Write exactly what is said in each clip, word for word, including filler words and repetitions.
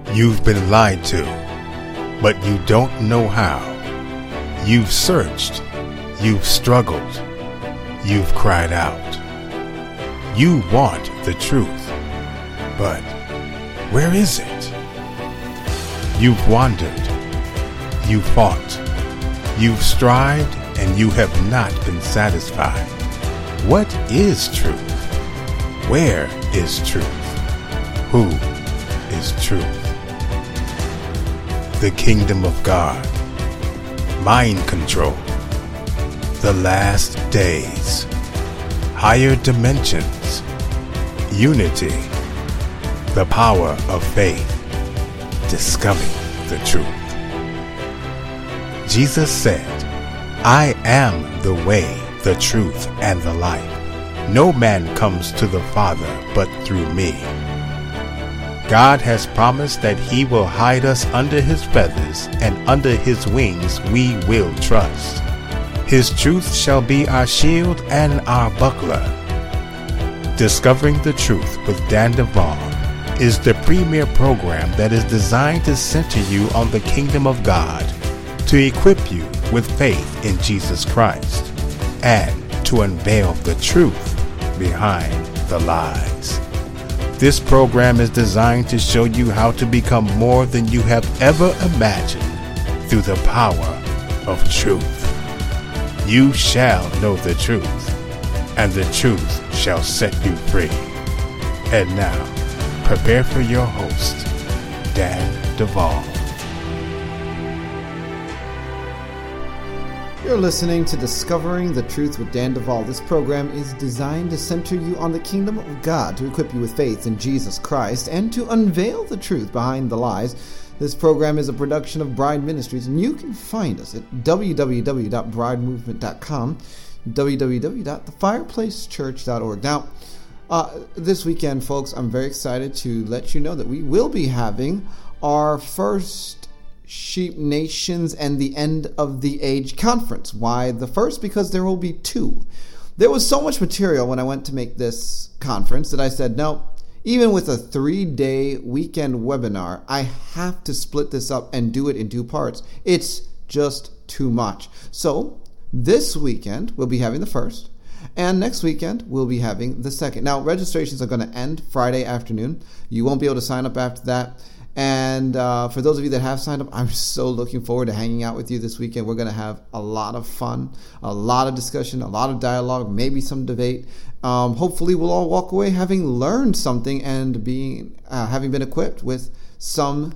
You've been lied to, but you don't know how. You've searched, you've struggled, you've cried out. You want the truth, but where is it? You've wandered, you fought, you've strived, and you have not been satisfied. What is truth? Where is truth? Who is truth? The kingdom of God, mind control, the last days, higher dimensions, unity, the power of faith, discovering the truth. Jesus said, I am the way, the truth, and the life. No man comes to the Father but through me. God has promised that he will hide us under his feathers, and under his wings we will trust. His truth shall be our shield and our buckler. Discovering the Truth with Dan Duvall is the premier program that is designed to center you on the kingdom of God, to equip you with faith in Jesus Christ, and to unveil the truth behind the lies. This program is designed to show you how to become more than you have ever imagined through the power of truth. You shall know the truth, and the truth shall set you free. And now, prepare for your host, Dan Duvall. You're listening to Discovering the Truth with Dan Duvall. This program is designed to center you on the kingdom of God, to equip you with faith in Jesus Christ, and to unveil the truth behind the lies. This program is a production of Bride Ministries, and you can find us at w w w dot bride movement dot com, w w w dot the fireplace church dot org. Now, uh, this weekend, folks, I'm very excited to let you know that we will be having our first Sheep Nations and the End of the Age Conference. Why the first? Because there will be two. There was so much material when I went to make this conference that I said, no, even with a three-day weekend webinar, I have to split this up and do it in two parts. It's just too much. So this weekend, we'll be having the first, and next weekend, we'll be having the second. Now, registrations are going to end Friday afternoon. You won't be able to sign up after that. And uh, for those of you that have signed up, I'm so looking forward to hanging out with you this weekend. We're going to have a lot of fun, a lot of discussion, a lot of dialogue, maybe some debate. Um, hopefully, we'll all walk away having learned something and being uh, having been equipped with some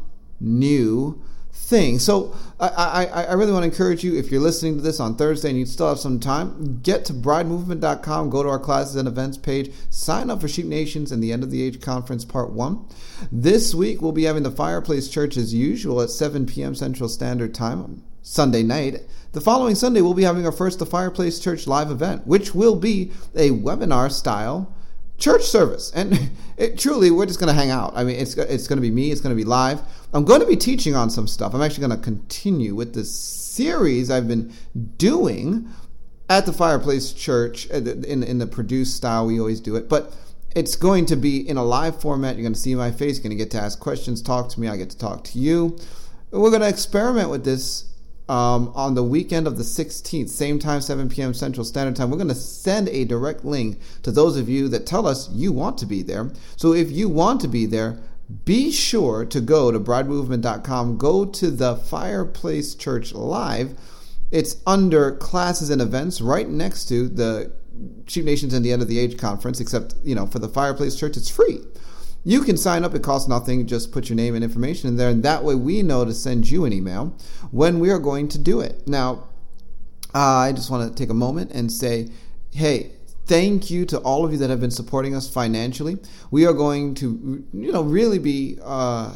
new thing. So I, I, I really want to encourage you, if you're listening to this on Thursday and you still have some time, get to bride movement dot com, go to our classes and events page, sign up for Sheep Nations and the End of the Age Conference Part one. This week we'll be having the Fireplace Church as usual at seven p.m. Central Standard Time on Sunday night. The following Sunday we'll be having our first The Fireplace Church live event, which will be a webinar style church service. And it, truly, we're just going to hang out. I mean, it's it's going to be me. It's going to be live. I'm going to be teaching on some stuff. I'm actually going to continue with this series I've been doing at the Fireplace Church in, in the produced style. We always do it. But it's going to be in a live format. You're going to see my face. You're going to get to ask questions, talk to me. I get to talk to you. We're going to experiment with this Um, on the weekend of the sixteenth, same time, seven p.m. Central Standard Time. We're going to send a direct link to those of you that tell us you want to be there. So if you want to be there, be sure to go to bride movement dot com. Go to the Fireplace Church Live. It's under classes and events right next to the Sheep Nations and the End of the Age Conference, except, you know, for the Fireplace Church, it's free. You can sign up. It costs nothing. Just put your name and information in there, and that way we know to send you an email when we are going to do it. Now, uh, I just want to take a moment and say, hey, thank you to all of you that have been supporting us financially. We are going to, you know, really be uh,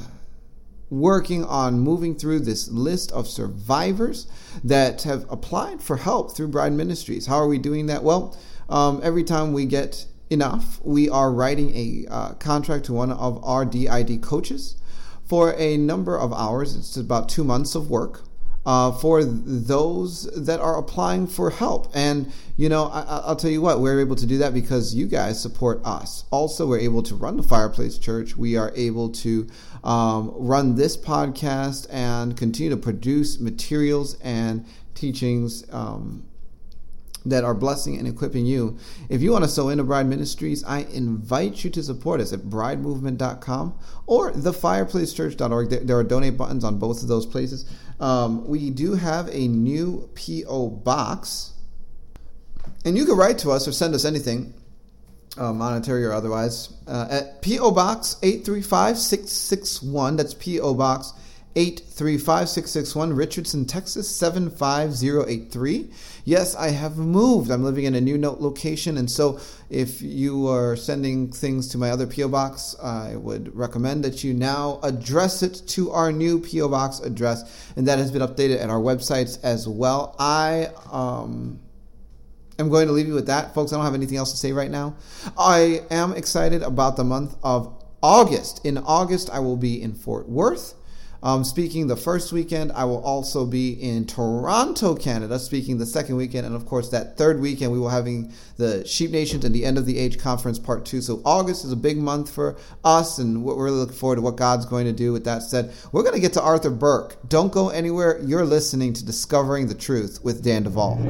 working on moving through this list of survivors that have applied for help through Bride Ministries. How are we doing that? Well, um, every time we get enough, we are writing a uh, contract to one of our D I D coaches for a number of hours. It's about two months of work. uh, for those that are applying for help. And, you know, I, I'll tell you what, we're able to do that because you guys support us. Also, we're able to run the Fireplace Church. We are able to um, run this podcast and continue to produce materials and teachings um, that are blessing and equipping you. If you want to sow into Bride Ministries, I invite you to support us at bride movement dot com or the fireplace church dot org. There, there are donate buttons on both of those places. Um, we do have a new P O box, and you can write to us or send us anything, uh, monetary or otherwise, uh, at P O Box eight three five six six one. That's P O Box eight three five six six one, Richardson, Texas seven five zero eight three. Yes, I have moved. I'm living in a new note location, and so if you are sending things to my other P O box, I would recommend that you now address it to our new P O box address, and that has been updated at our websites as well. I um am going to leave you with that, folks. I don't have anything else to say right now. I am excited about the month of August. In August, I will be in Fort Worth. Um, speaking the first weekend. I will also be in Toronto, Canada, speaking the second weekend. And of course, that third weekend, we will having the Sheep Nations and the End of the Age Conference Part two. So August is a big month for us, and we're really looking forward to what God's going to do. With that said, we're going to get to Arthur Burk. Don't go anywhere. You're listening to Discovering the Truth with Dan Duvall.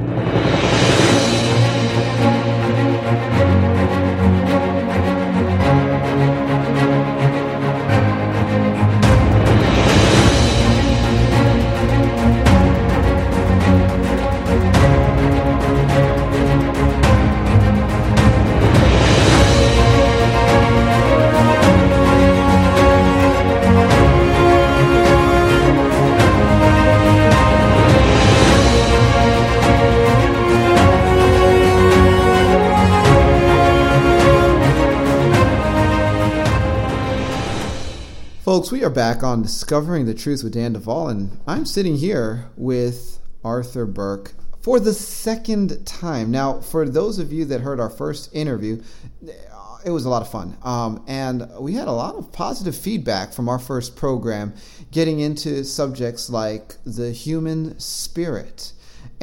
Folks, we are back on Discovering the Truth with Dan Duvall, and I'm sitting here with Arthur Burk for the second time. Now, for those of you that heard our first interview, it was a lot of fun, um, and we had a lot of positive feedback from our first program, getting into subjects like the human spirit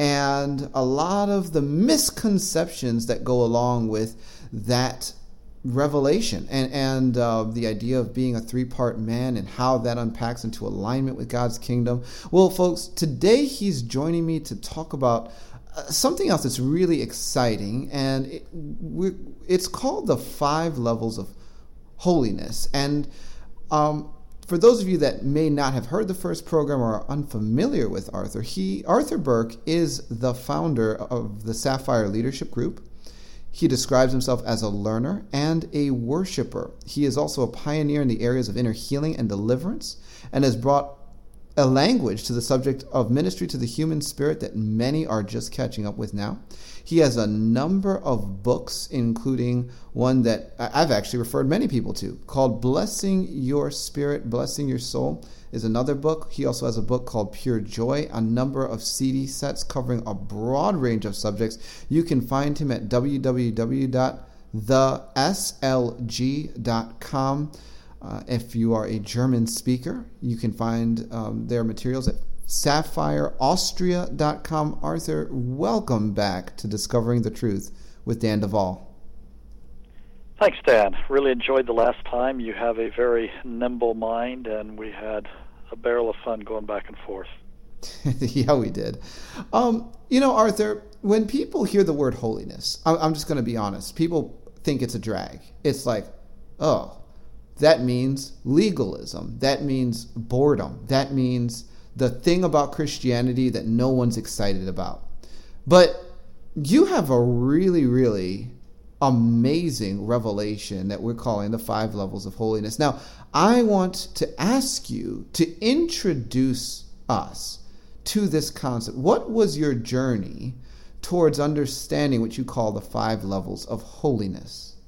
and a lot of the misconceptions that go along with that revelation and, and uh, the idea of being a three-part man and how that unpacks into alignment with God's kingdom. Well, folks, today he's joining me to talk about uh, something else that's really exciting, and it, we're, it's called the five levels of holiness. And um, for those of you that may not have heard the first program or are unfamiliar with Arthur, he Arthur Burk is the founder of the Sapphire Leadership Group. He describes himself as a learner and a worshiper. He is also a pioneer in the areas of inner healing and deliverance, and has brought a language to the subject of ministry to the human spirit that many are just catching up with now. He has a number of books, including one that I've actually referred many people to, called Blessing Your Spirit, Blessing Your Soul, is another book. He also has a book called Pure Joy, a number of C D sets covering a broad range of subjects. You can find him at w w w dot the s l g dot com. Uh, if you are a German speaker, you can find um, their materials at sapphire austria dot com. Arthur, welcome back to Discovering the Truth with Dan Duvall. Thanks, Dan. Really enjoyed the last time. You have a very nimble mind, and we had a barrel of fun going back and forth. Yeah, we did. Um, you know, Arthur, when people hear the word holiness, I'm just going to be honest, people think it's a drag. It's like, oh, that means legalism. That means boredom. That means the thing about Christianity that no one's excited about. But you have a really, really amazing revelation that we're calling the five levels of holiness. Now, I want to ask you to introduce us to this concept. What was your journey towards understanding what you call the five levels of holiness?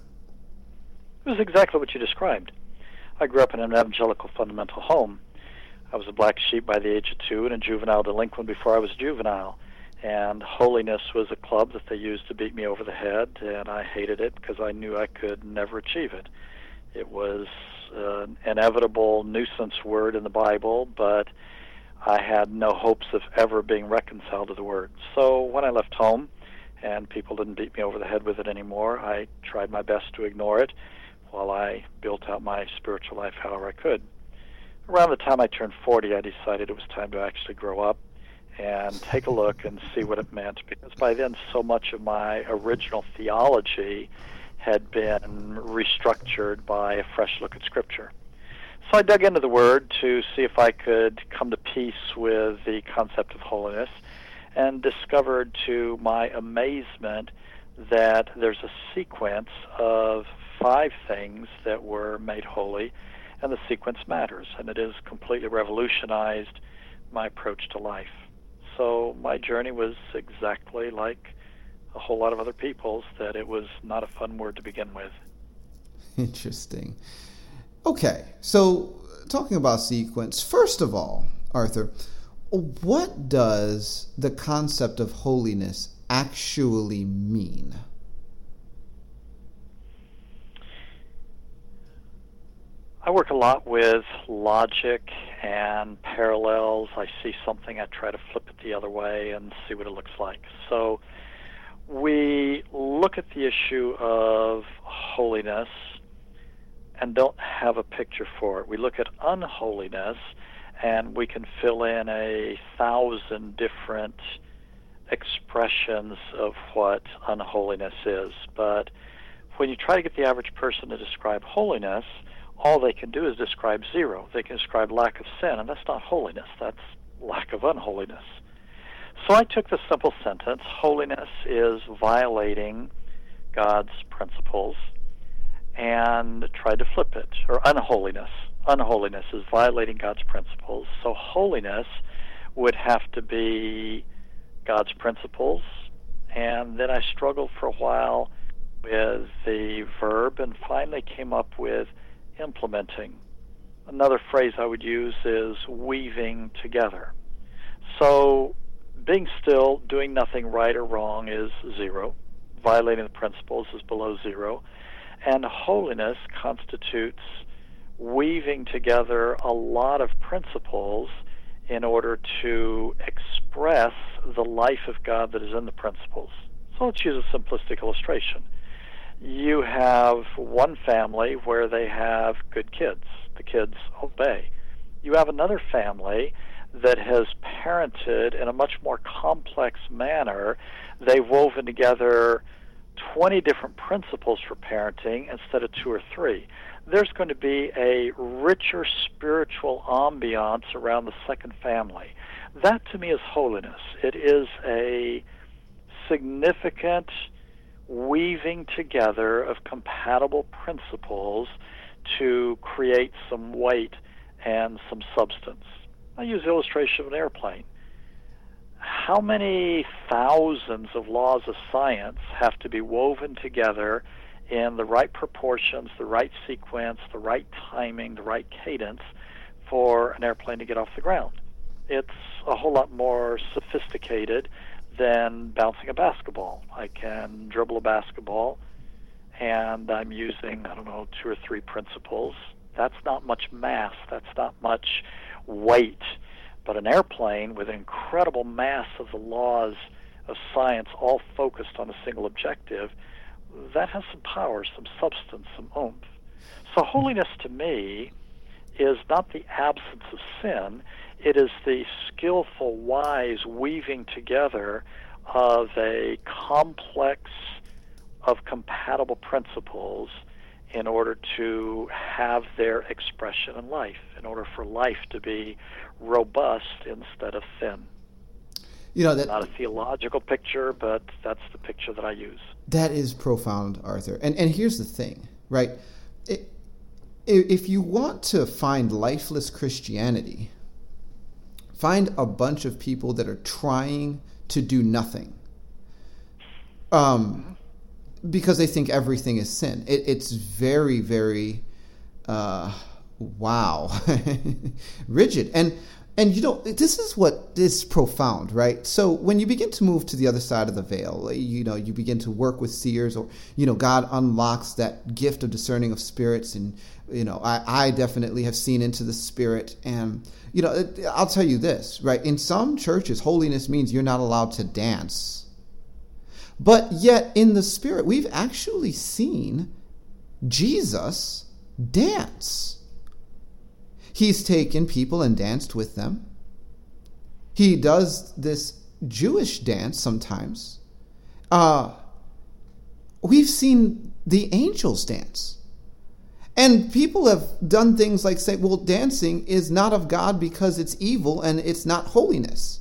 It was exactly what you described. I grew up in an evangelical fundamental home. I was a black sheep by the age of two and a juvenile delinquent before I was juvenile. And holiness was a club that they used to beat me over the head, and I hated it because I knew I could never achieve it. It was uh, an inevitable nuisance word in the Bible, but I had no hopes of ever being reconciled to the Word. So when I left home and people didn't beat me over the head with it anymore, I tried my best to ignore it while I built out my spiritual life however I could. Around the time I turned forty, I decided it was time to actually grow up and take a look and see what it meant, because by then so much of my original theology had been restructured by a fresh look at Scripture. So I dug into the Word to see if I could come to peace with the concept of holiness, and discovered to my amazement that there's a sequence of five things that were made holy, and the sequence matters, and it has completely revolutionized my approach to life. So my journey was exactly like a whole lot of other people's, that it was not a fun word to begin with. Interesting. Okay, so talking about sequence, first of all, Arthur, what does the concept of holiness actually mean? I work a lot with logic and parallels. I see something, I try to flip it the other way and see what it looks like. So we look at the issue of holiness and don't have a picture for it. We look at unholiness and we can fill in a thousand different expressions of what unholiness is. But when you try to get the average person to describe holiness, all they can do is describe zero. They can describe lack of sin, and that's not holiness. That's lack of unholiness. So I took the simple sentence, holiness is violating God's principles, and tried to flip it, or unholiness. Unholiness is violating God's principles. So holiness would have to be God's principles, and then I struggled for a while with the verb and finally came up with implementing. Another phrase I would use is weaving together. So being still, doing nothing right or wrong is zero. Violating the principles is below zero. And holiness constitutes weaving together a lot of principles in order to express the life of God that is in the principles. So let's use a simplistic illustration. You have one family where they have good kids. The kids obey. You have another family that has parented in a much more complex manner. They've woven together twenty different principles for parenting instead of two or three. There's going to be a richer spiritual ambiance around the second family. That to me is holiness. It is a significant weaving together of compatible principles to create some weight and some substance. I use the illustration of an airplane. How many thousands of laws of science have to be woven together in the right proportions, the right sequence, the right timing, the right cadence for an airplane to get off the ground? It's a whole lot more sophisticated than bouncing a basketball. I can dribble a basketball, and I'm using, I don't know, two or three principles. That's not much mass. That's not much weight. But an airplane with an incredible mass of the laws of science all focused on a single objective, that has some power, some substance, some oomph. So holiness to me is not the absence of sin. It is the skillful, wise weaving together of a complex of compatible principles in order to have their expression in life, in order for life to be robust instead of thin. You know, that, not a theological picture, but that's the picture that I use. That is profound, Arthur. And and here's the thing, right? It, if you want to find lifeless Christianity, find a bunch of people that are trying to do nothing, um, because they think everything is sin. It, it's very, very uh, Wow. Rigid. And and you know, this is what is profound, right? So when you begin to move to the other side of the veil, you know, you begin to work with seers, or, you know, God unlocks that gift of discerning of spirits. And, you know, I, I definitely have seen into the spirit. And, you know, I'll tell you this, right? In some churches, holiness means you're not allowed to dance. But yet in the spirit, we've actually seen Jesus dance. He's taken people and danced with them. He does this Jewish dance sometimes. Uh, we've seen the angels dance. And people have done things like say, well, dancing is not of God because it's evil and it's not holiness.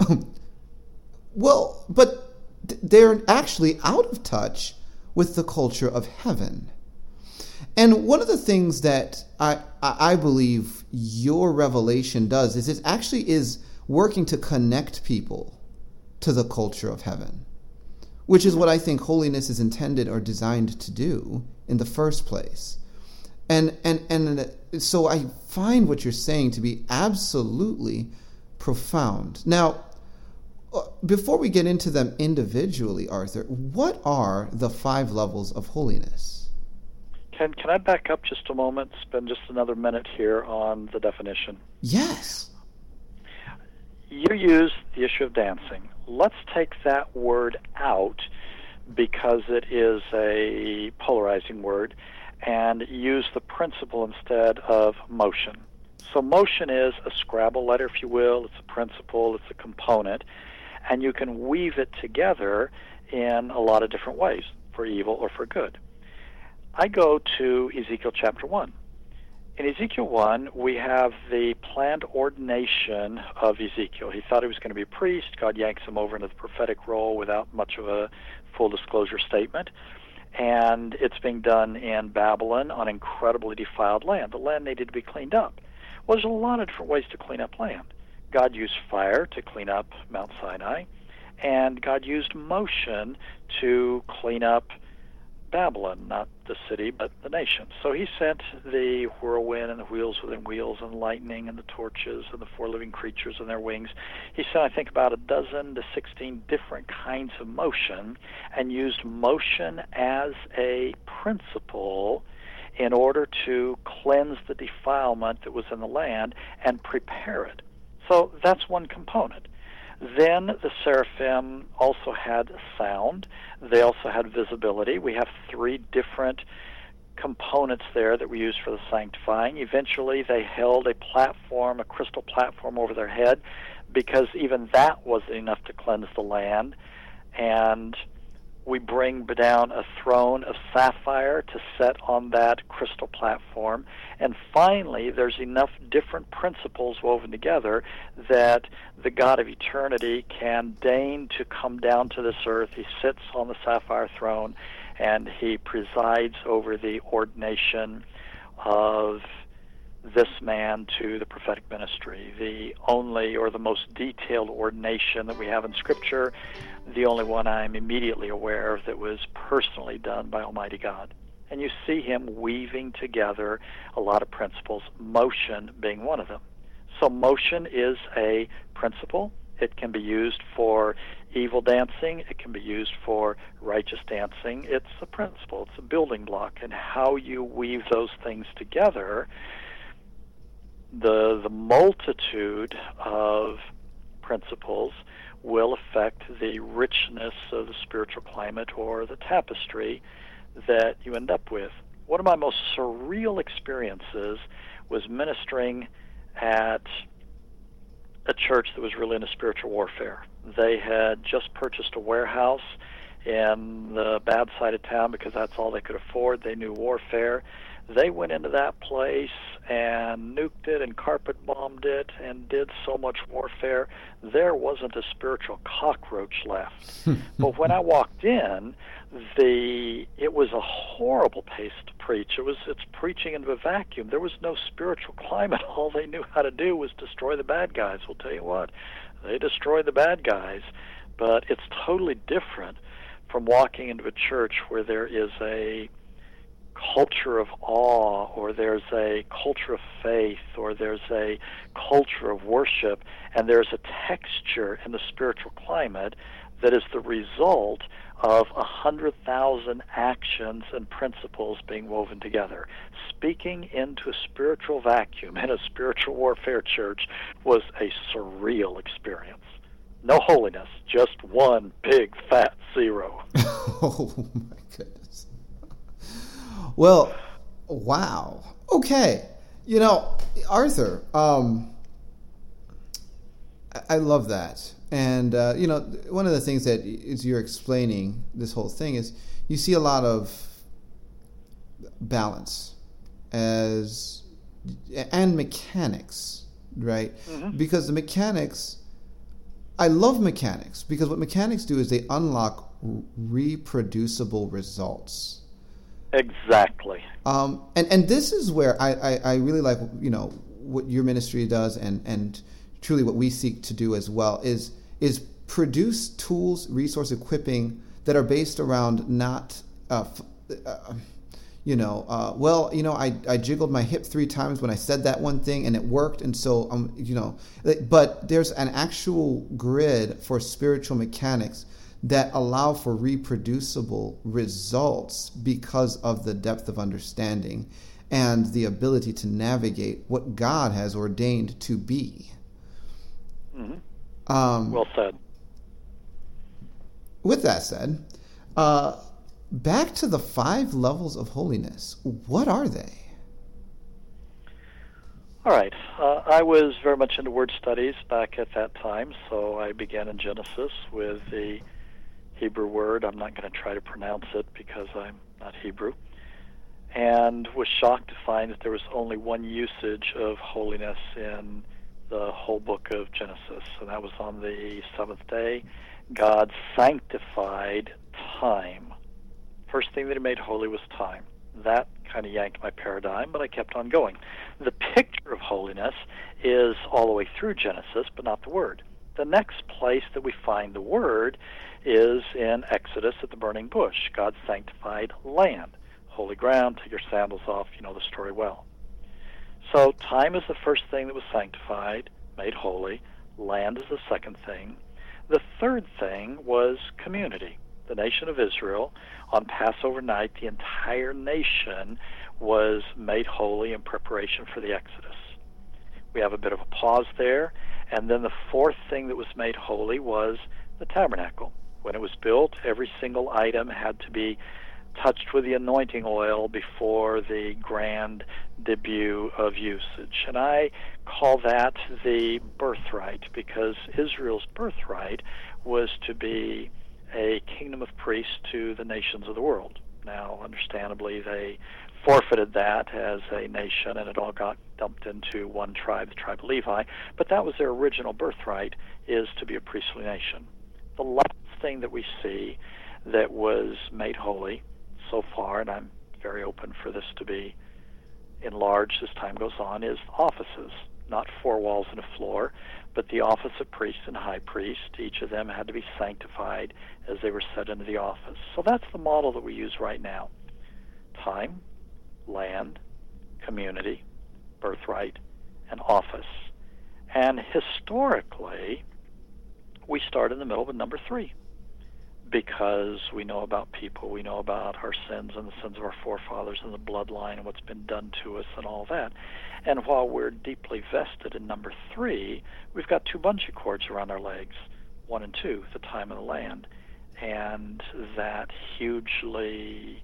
Well, but they're actually out of touch with the culture of heaven. And one of the things that I, I believe your revelation does is it actually is working to connect people to the culture of heaven, which is what I think holiness is intended or designed to do in the first place. And and and so I find what you're saying to be absolutely profound. Now, before we get into them individually, Arthur, what are the five levels of holiness? Can, can I back up just a moment, spend just another minute here on the definition? Yes. You used the issue of dancing. Let's take that word out because it is a polarizing word and use the principle instead of motion. So motion is a Scrabble letter, if you will. It's a principle. It's a component. And you can weave it together in a lot of different ways, for evil or for good. I go to Ezekiel chapter one. In Ezekiel one, we have the planned ordination of Ezekiel. He thought he was going to be a priest. God yanks him over into the prophetic role without much of a full disclosure statement. And it's being done in Babylon on incredibly defiled land. The land needed to be cleaned up. Well, there's a lot of different ways to clean up land. God used fire to clean up Mount Sinai, and God used motion to clean up Babylon, not the city, but the nation. So he sent the whirlwind and the wheels within wheels and lightning and the torches and the four living creatures and their wings. He sent, I think, about a dozen to sixteen different kinds of motion and used motion as a principle in order to cleanse the defilement that was in the land and prepare it. So that's one component. Then the seraphim also had sound. They also had visibility. We have three different components there that we use for the sanctifying. Eventually, they held a platform, a crystal platform over their head, because even that wasn't enough to cleanse the land. And we bring down a throne of sapphire to set on that crystal platform. And finally, there's enough different principles woven together that the God of eternity can deign to come down to this earth. He sits on the sapphire throne, and he presides over the ordination of this man to the prophetic ministry, the only or the most detailed ordination that we have in Scripture, the only one I'm immediately aware of that was personally done by Almighty God. And you see him weaving together a lot of principles, motion being one of them. So motion is a principle. It can be used for evil dancing. It can be used for righteous dancing. It's a principle. It's a building block. And how you weave those things together, the the multitude of principles will affect the richness of the spiritual climate or the tapestry that you end up with. One of my most surreal experiences was ministering at a church that was really into spiritual warfare. They had just purchased a warehouse in the bad side of town because that's all they could afford. They knew warfare. They went into that place and nuked it and carpet bombed it and did so much warfare. There wasn't a spiritual cockroach left. But when I walked in, the it was a horrible pace to preach. It was it's preaching into a vacuum. There was no spiritual climate. All they knew how to do was destroy the bad guys. We'll tell you what, they destroyed the bad guys. But it's totally different from walking into a church where there is a culture of awe, or there's a culture of faith, or there's a culture of worship, and there's a texture in the spiritual climate that is the result of a hundred thousand actions and principles being woven together. Speaking into a spiritual vacuum in a spiritual warfare church was a surreal experience. No holiness, just one big fat zero. Oh my goodness. Well, wow. Okay. You know, Arthur, um, I love that. And, uh, you know, one of the things that is you're explaining this whole thing is you see a lot of balance as and mechanics, right? Mm-hmm. Because the mechanics, I love mechanics because what mechanics do is they unlock reproducible results. Exactly. Um, and, and this is where I, I, I really like, you know, what your ministry does and, and truly what we seek to do as well is is produce tools, resource equipping that are based around not, uh, uh, you know, uh, well, you know, I, I jiggled my hip three times when I said that one thing and it worked. And so, um, you know, but there's an actual grid for spiritual mechanics that allow for reproducible results because of the depth of understanding and the ability to navigate what God has ordained to be. Mm-hmm. Um, well said. With that said, uh, back to the five levels of holiness. What are they? All right. Uh, I was very much into word studies back at that time, so I began in Genesis with the Hebrew word. I'm not going to try to pronounce it because I'm not Hebrew. And was shocked to find that there was only one usage of holiness in the whole book of Genesis, and that was on the seventh day. God sanctified time. First thing that he made holy was time. That kind of yanked my paradigm, but I kept on going. The picture of holiness is all the way through Genesis, but not the word. The next place that we find the word is in Exodus at the burning bush. God sanctified land, holy ground, take your sandals off, you know the story well. So time is the first thing that was sanctified, made holy. Land is the second thing. The third thing was community. The nation of Israel, on Passover night, the entire nation was made holy in preparation for the Exodus. We have a bit of a pause there. And then the fourth thing that was made holy was the tabernacle. When it was built, every single item had to be touched with the anointing oil before the grand debut of usage. And I call that the birthright, because Israel's birthright was to be a kingdom of priests to the nations of the world. Now, understandably, they forfeited that as a nation, and it all got dumped into one tribe, the tribe of Levi. But that was their original birthright, is to be a priestly nation. The last thing that we see that was made holy so far, and I'm very open for this to be enlarged as time goes on, is offices. Not four walls and a floor, but the office of priest and high priest. Each of them had to be sanctified as they were set into the office. So that's the model that we use right now. Time, land, community, birthright, and office. And historically, we start in the middle with number three, because we know about people, we know about our sins and the sins of our forefathers and the bloodline and what's been done to us and all that. And while we're deeply vested in number three, we've got two bungee cords around our legs, one and two, the time and the land. And that hugely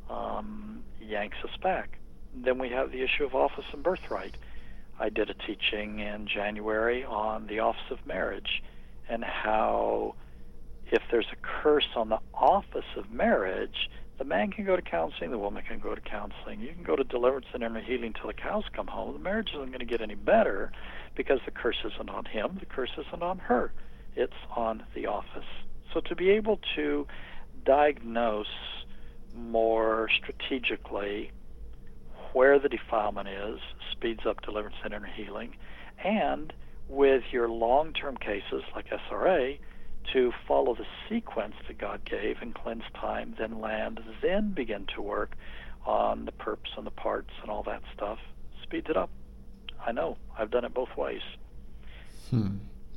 um, yanks us back. Then we have the issue of office and birthright. I did a teaching in January on the office of marriage and how if there's a curse on the office of marriage, the man can go to counseling, the woman can go to counseling. You can go to deliverance and inner healing till the cows come home. The marriage isn't going to get any better because the curse isn't on him, the curse isn't on her. It's on the office. So to be able to diagnose more strategically where the defilement is speeds up deliverance and inner healing, and with your long-term cases like S R A, to follow the sequence that God gave and cleanse time, then land, then begin to work on the perps and the parts and all that stuff speeds it up. I know. I've done it both ways. Hmm.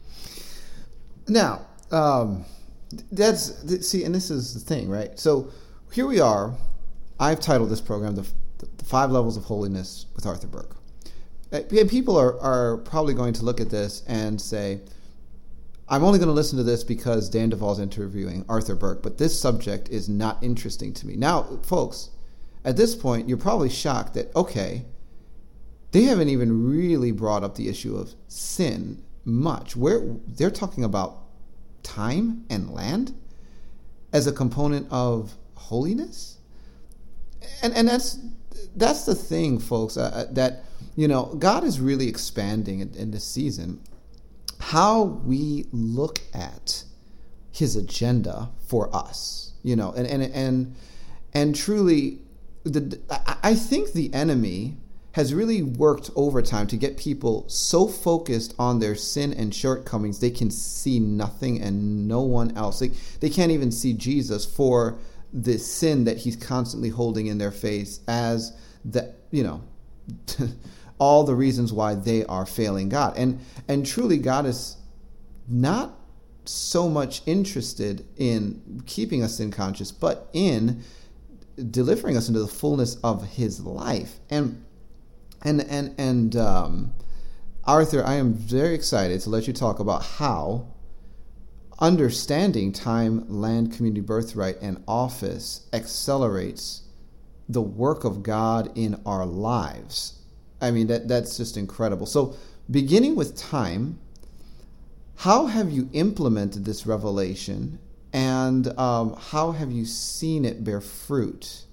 Now, um, that's, see, and this is the thing, right? So here we are. I've titled this program The, the Five Levels of Holiness with Arthur Burk. And people are, are probably going to look at this and say, I'm only going to listen to this because Dan Duvall's interviewing Arthur Burk, but this subject is not interesting to me. Now, folks, at this point, you're probably shocked that, okay, they haven't even really brought up the issue of sin much. Where they're talking about time and land as a component of holiness. And and that's that's the thing, folks, uh, that, you know, God is really expanding in, in this season how we look at his agenda for us, you know, and and and, and truly, the I think the enemy has really worked overtime to get people so focused on their sin and shortcomings they can see nothing and no one else. They, they can't even see Jesus for the sin that he's constantly holding in their face as the, you know, all the reasons why they are failing God. And and truly, God is not so much interested in keeping us sin conscious, but in delivering us into the fullness of his life. And And and and um, Arthur, I am very excited to let you talk about how understanding time, land, community, birthright, and office accelerates the work of God in our lives. I mean, that that's just incredible. So, beginning with time, how have you implemented this revelation, and um, how have you seen it bear fruit?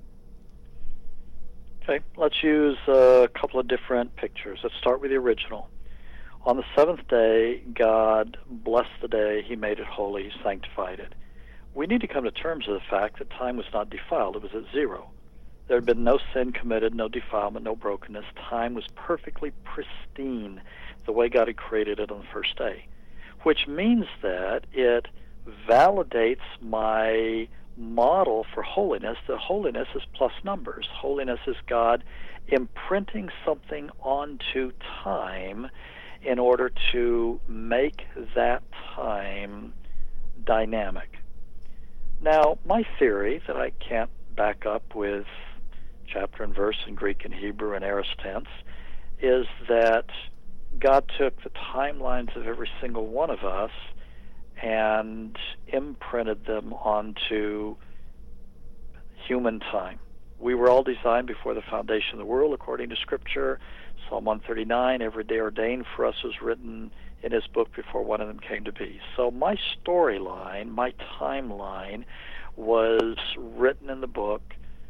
Okay, let's use a couple of different pictures. Let's start with the original. On the seventh day, God blessed the day. He made it holy. He sanctified it. We need to come to terms with the fact that time was not defiled. It was at zero. There had been no sin committed, no defilement, no brokenness. Time was perfectly pristine, the way God had created it on the first day, which means that it validates my model for holiness. The holiness is plus numbers. Holiness is God imprinting something onto time in order to make that time dynamic. Now, my theory that I can't back up with chapter and verse in Greek and Hebrew and aorist tense is that God took the timelines of every single one of us and imprinted them onto human time. We were all designed before the foundation of the world, according to Scripture. Psalm one thirty-nine, every day ordained for us was written in his book before one of them came to be. So my storyline, my timeline, was written in the book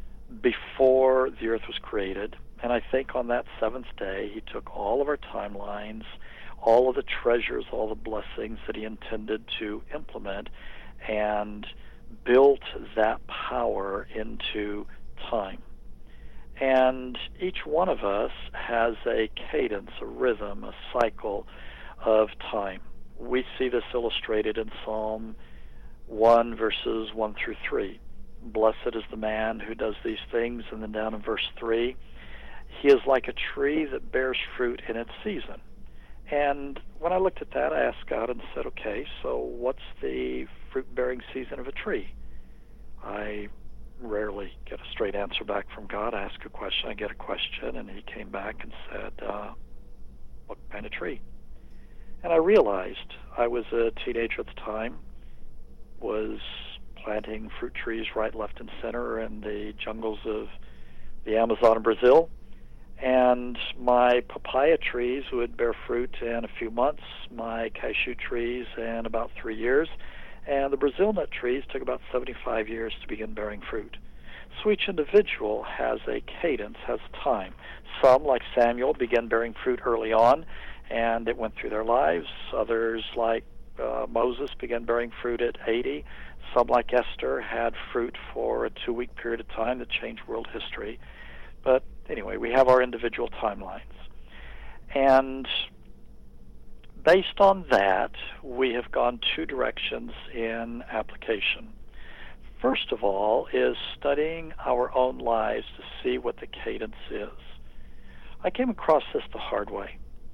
before the earth was created. And I think on that seventh day, he took all of our timelines, all of the treasures, all the blessings that he intended to implement, and built that power into time. And each one of us has a cadence, a rhythm, a cycle of time. We see this illustrated in Psalm one, verses one through three. Blessed is the man who does these things. And then down in verse three, he is like a tree that bears fruit in its season. And when I looked at that, I asked God and said, okay, so what's the fruit-bearing season of a tree? I rarely get a straight answer back from God. I ask a question, I get a question, and he came back and said, uh, what kind of tree? And I realized I was a teenager at the time, was planting fruit trees right, left, and center in the jungles of the Amazon in Brazil. And my papaya trees would bear fruit in a few months, my cashew trees in about three years, and the Brazil nut trees took about seventy-five years to begin bearing fruit. So each individual has a cadence, has time. Some, like Samuel, began bearing fruit early on, and it went through their lives. Others, like uh, Moses, began bearing fruit at eighty. Some, like Esther, had fruit for a two-week period of time that changed world history. But anyway, we have our individual timelines. And based on that, we have gone two directions in application. first of all, is studying our own lives to see what the cadence is. I came across this the hard way.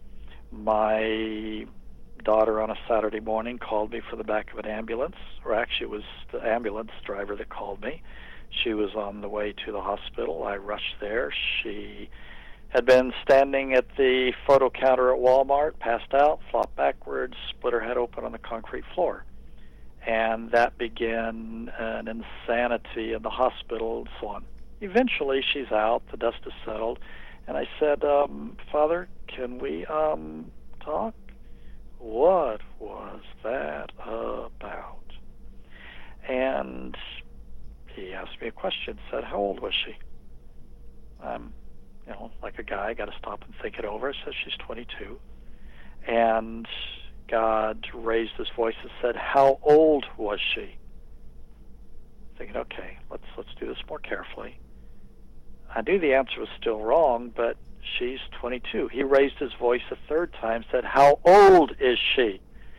My daughter on a Saturday morning called me from the back of an ambulance, or actually it was the ambulance driver that called me. She was on the way to the hospital. I rushed there. She had been standing at the photo counter at Walmart, passed out, flopped backwards, split her head open on the concrete floor. And that began an insanity in the hospital and so on. Eventually, she's out, the dust is settled, and I said, um, Father, can we um, talk? What was that about? And he asked me a question, said, how old was she? I'm, you know, like a guy, got to stop and think it over. I said, she's twenty-two. And God raised his voice and said, how old was she? Thinking, okay, let's let's do this more carefully. I knew the answer was still wrong, but she's twenty-two. He raised his voice a third time, said, how old is she?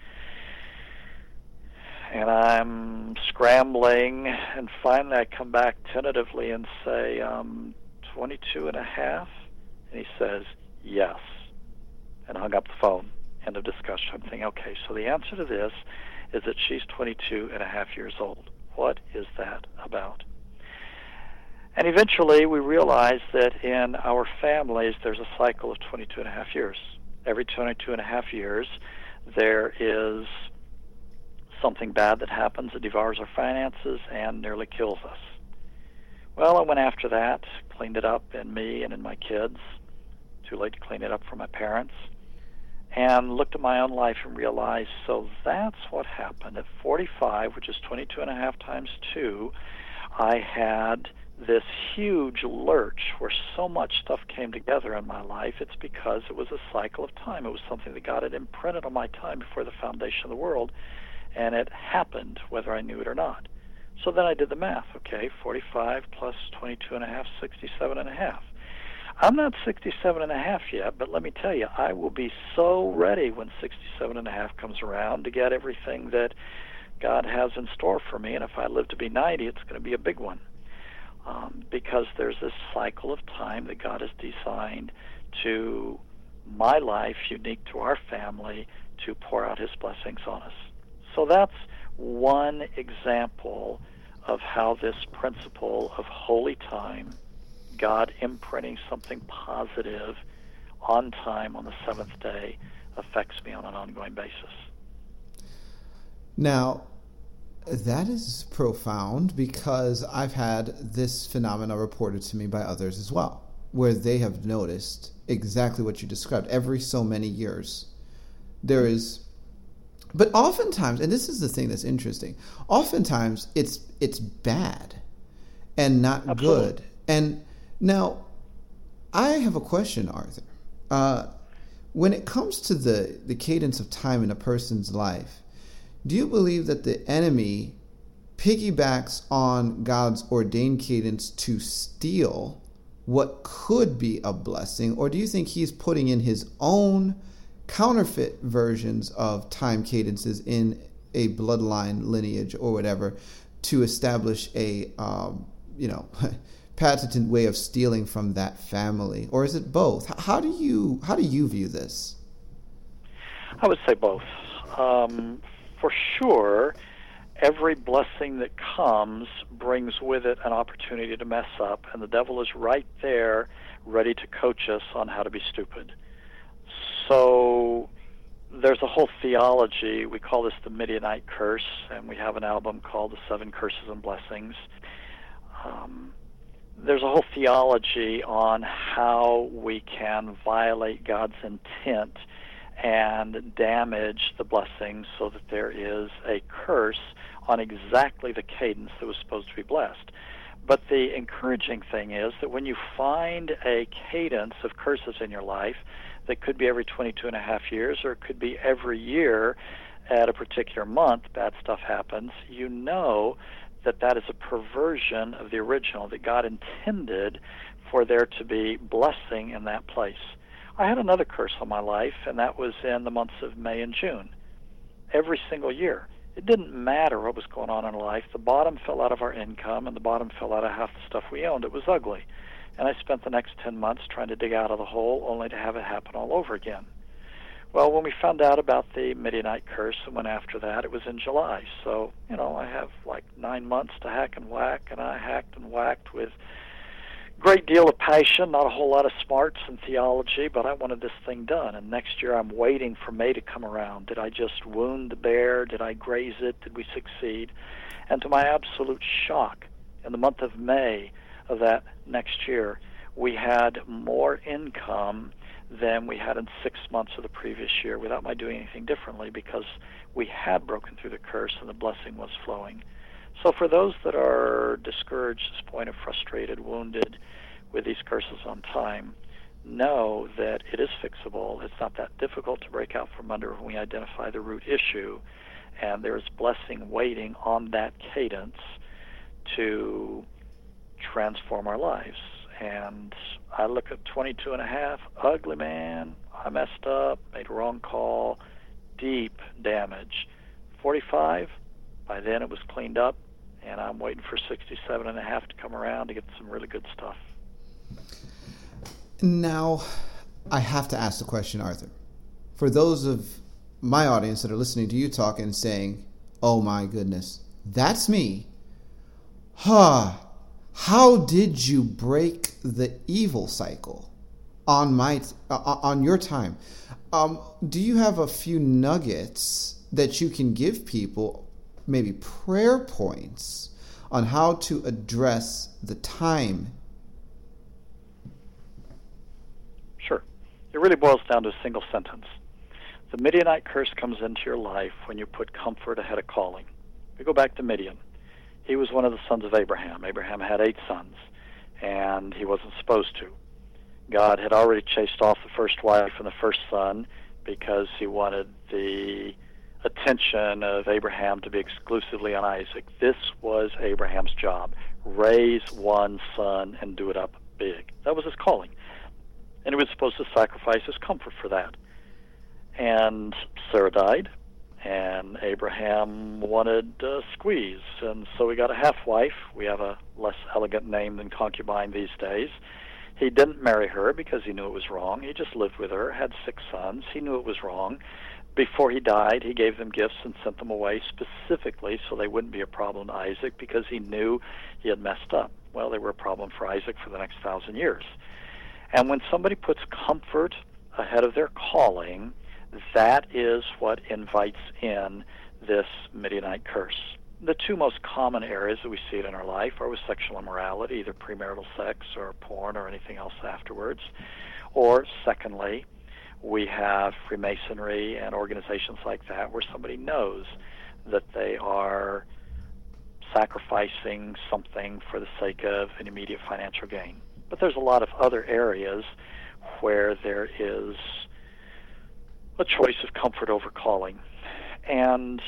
And I'm scrambling, and finally I come back tentatively and say, um, twenty-two and a half? And he says, yes, and hung up the phone. End of discussion. I'm thinking, okay, so the answer to this is that she's twenty-two and a half years old. What is that about? And eventually we realized that in our families there's a cycle of twenty-two and a half years. Every twenty-two and a half years there is something bad that happens that devours our finances and nearly kills us. Well, I went after that, cleaned it up in me and in my kids. Too late to clean it up for my parents. And looked at my own life and realized, so that's what happened. At forty-five, which is twenty-two and a half times two, I had this huge lurch where so much stuff came together in my life. It's because it was a cycle of time. It was something that God had imprinted on my time before the foundation of the world, and it happened whether I knew it or not. So then I did the math. Okay, forty-five plus twenty-two and a half, sixty-seven and a half. I'm not sixty-seven and a half yet, but let me tell you, I will be so ready when sixty-seven and a half comes around to get everything that God has in store for me. And if I live to be ninety, it's going to be a big one. Um, because there's this cycle of time that God has designed to my life, unique to our family, to pour out his blessings on us. So that's one example of how this principle of holy time, God imprinting something positive on time on the seventh day, affects me on an ongoing basis. Now, that is profound, because I've had this phenomena reported to me by others as well, where they have noticed exactly what you described. Every so many years, there is... But oftentimes, and this is the thing that's interesting, oftentimes it's it's bad and not Absolutely. good. And now, I have a question, Arthur. Uh, when it comes to the, the cadence of time in a person's life, do you believe that the enemy piggybacks on God's ordained cadence to steal what could be a blessing? Or do you think he's putting in his own counterfeit versions of time cadences in a bloodline, lineage, or whatever to establish a, um, you know, patented way of stealing from that family? Or is it both? How do you how do you view this? I would say both. Um, for sure, every blessing that comes brings with it an opportunity to mess up, and the devil is right there ready to coach us on how to be stupid. So there's a whole theology. We call this the Midianite curse, and we have an album called The Seven Curses and Blessings. Um, there's a whole theology on how we can violate God's intent and damage the blessings so that there is a curse on exactly the cadence that was supposed to be blessed. But the encouraging thing is that when you find a cadence of curses in your life, that could be every twenty-two and a half years, or it could be every year at a particular month, bad stuff happens, you know that that is a perversion of the original, that God intended for there to be blessing in that place. I had another curse on my life, and that was in the months of May and June. Every single year, It didn't matter what was going on in life. The bottom fell out of our income, and the bottom fell out of half the stuff we owned. It was ugly. And I spent the next ten months trying to dig out of the hole, only to have it happen all over again. Well, when we found out about the Midianite curse and went after that, it was in July. So, you know, I have like nine months to hack and whack, and I hacked and whacked with great deal of passion, not a whole lot of smarts and theology, but I wanted this thing done. And next year I'm waiting for May to come around. Did I just wound the bear? Did I graze it? Did we succeed? And to my absolute shock, in the month of May of that next year, we had more income than we had in six months of the previous year without my doing anything differently, because we had broken through the curse and the blessing was flowing. So for those that are discouraged, disappointed, frustrated, wounded with these curses on time, know that it is fixable. It's not that difficult to break out from under when we identify the root issue, and there's blessing waiting on that cadence to transform our lives. And I look at twenty-two and a half, ugly man, I messed up, made a wrong call, deep damage. forty-five, by then it was cleaned up, and I'm waiting for sixty-seven and a half to come around to get some really good stuff. Now, I have to ask the question, Arthur. For those of my audience that are listening to you talk and saying, oh my goodness, that's me. Huh. How did you break the evil cycle on my uh, on your time? Um, do you have a few nuggets that you can give people, maybe prayer points, on how to address the time? Sure. It really boils down to a single sentence. The Midianite curse comes into your life when you put comfort ahead of calling. We go back to Midian. He was one of the sons of Abraham. Abraham had eight sons, and he wasn't supposed to. God had already chased off the first wife and the first son because he wanted the attention of Abraham to be exclusively on Isaac. This was Abraham's job. Raise one son and do it up big. That was his calling. And he was supposed to sacrifice his comfort for that. And Sarah died, and Abraham wanted a squeeze, and so we got a half-wife. We have a less elegant name than concubine these days. He didn't marry her because he knew it was wrong. He just lived with her, had six sons. He knew it was wrong. Before he died, he gave them gifts and sent them away specifically so they wouldn't be a problem to Isaac, because he knew he had messed up. Well, they were a problem for Isaac for the next thousand years. And when somebody puts comfort ahead of their calling, that is what invites in this Midianite curse. The two most common areas that we see it in our life are with sexual immorality, either premarital sex or porn or anything else afterwards. Or, secondly, we have Freemasonry and organizations like that where somebody knows that they are sacrificing something for the sake of an immediate financial gain. But there's a lot of other areas where there is a choice of comfort over calling. And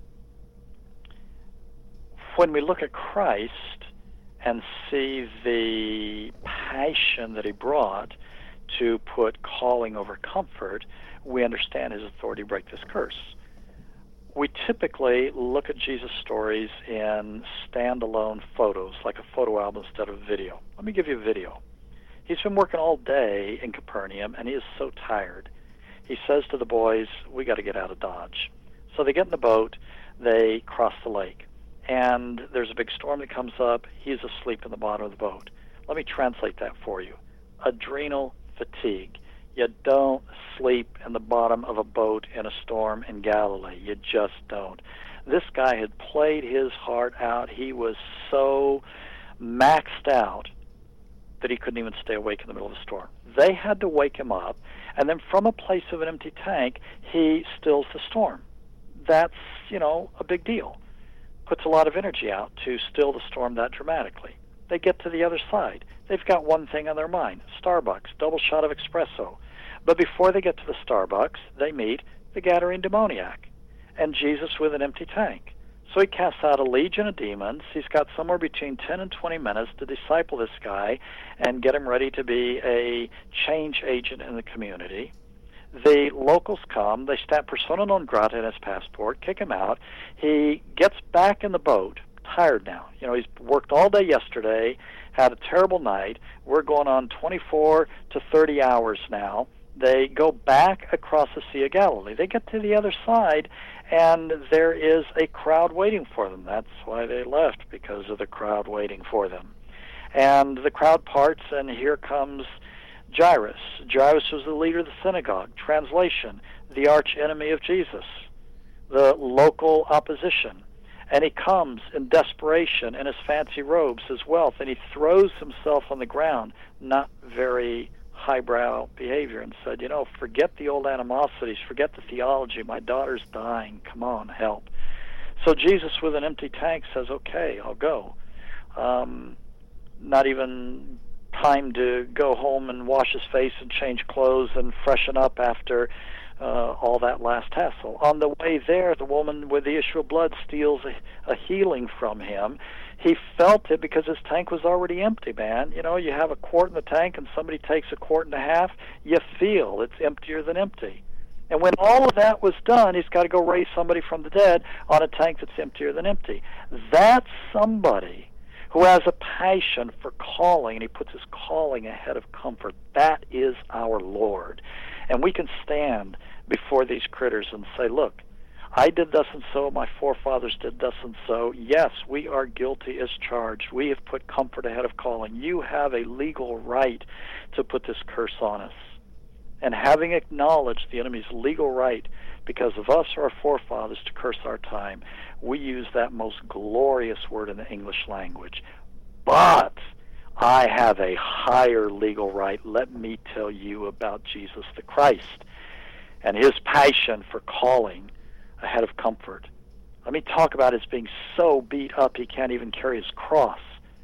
when we look at Christ and see the passion that he brought to put calling over comfort, we understand his authority to break this curse. We typically look at Jesus' stories in standalone photos, like a photo album instead of video. Let me give you a video. He's been working all day in Capernaum, and he is so tired. He says to the boys, we got to get out of Dodge. So they get in the boat, they cross the lake, and there's a big storm that comes up. He's asleep in the bottom of the boat. Let me translate that for you. Adrenal fatigue. You don't sleep in the bottom of a boat in a storm in Galilee. You just don't. This guy had played his heart out. He was so maxed out that he couldn't even stay awake in the middle of the storm. They had to wake him up, and then from a place of an empty tank, he stills the storm. That's, you know, a big deal. Puts a lot of energy out to still the storm that dramatically. They get to the other side. They've got one thing on their mind, Starbucks, double shot of espresso. But before they get to the Starbucks, they meet the Gadarene demoniac and Jesus with an empty tank. So he casts out a legion of demons. He's got somewhere between ten and twenty minutes to disciple this guy and get him ready to be a change agent in the community. the locals come, they stamp persona non grata in his passport, kick him out. He gets back in the boat, tired now. You know, he's worked all day yesterday, had a terrible night. We're going on twenty-four to thirty hours now. They go back across the Sea of Galilee. They get to the other side, and there is a crowd waiting for them. That's why they left, because of the crowd waiting for them. And the crowd parts, and here comes Jairus. Jairus was the leader of the synagogue. Translation, the arch enemy of Jesus, the local opposition. And he comes in desperation in his fancy robes, his wealth, and he throws himself on the ground, not very highbrow behavior, and said, you know, forget the old animosities, forget the theology, my daughter's dying, come on, help. So Jesus, with an empty tank, says, okay, I'll go. Um, not even time to go home and wash his face and change clothes and freshen up after uh, all that last hassle. On the way there, the woman with the issue of blood steals a, a healing from him. He felt it because his tank was already empty, man. You know, you have a quart in the tank and somebody takes a quart and a half, you feel it's emptier than empty. And when all of that was done, he's got to go raise somebody from the dead on a tank that's emptier than empty. That's somebody who has a passion for calling, and he puts his calling ahead of comfort. That is our Lord. And we can stand before these critters and say, look, I did thus and so, my forefathers did thus and so. Yes, we are guilty as charged. We have put comfort ahead of calling. You have a legal right to put this curse on us. And having acknowledged the enemy's legal right because of us or our forefathers to curse our time, we use that most glorious word in the English language. But I have a higher legal right. Let me tell you about Jesus the Christ and his passion for calling ahead of comfort. Let me talk about his being so beat up he can't even carry his cross.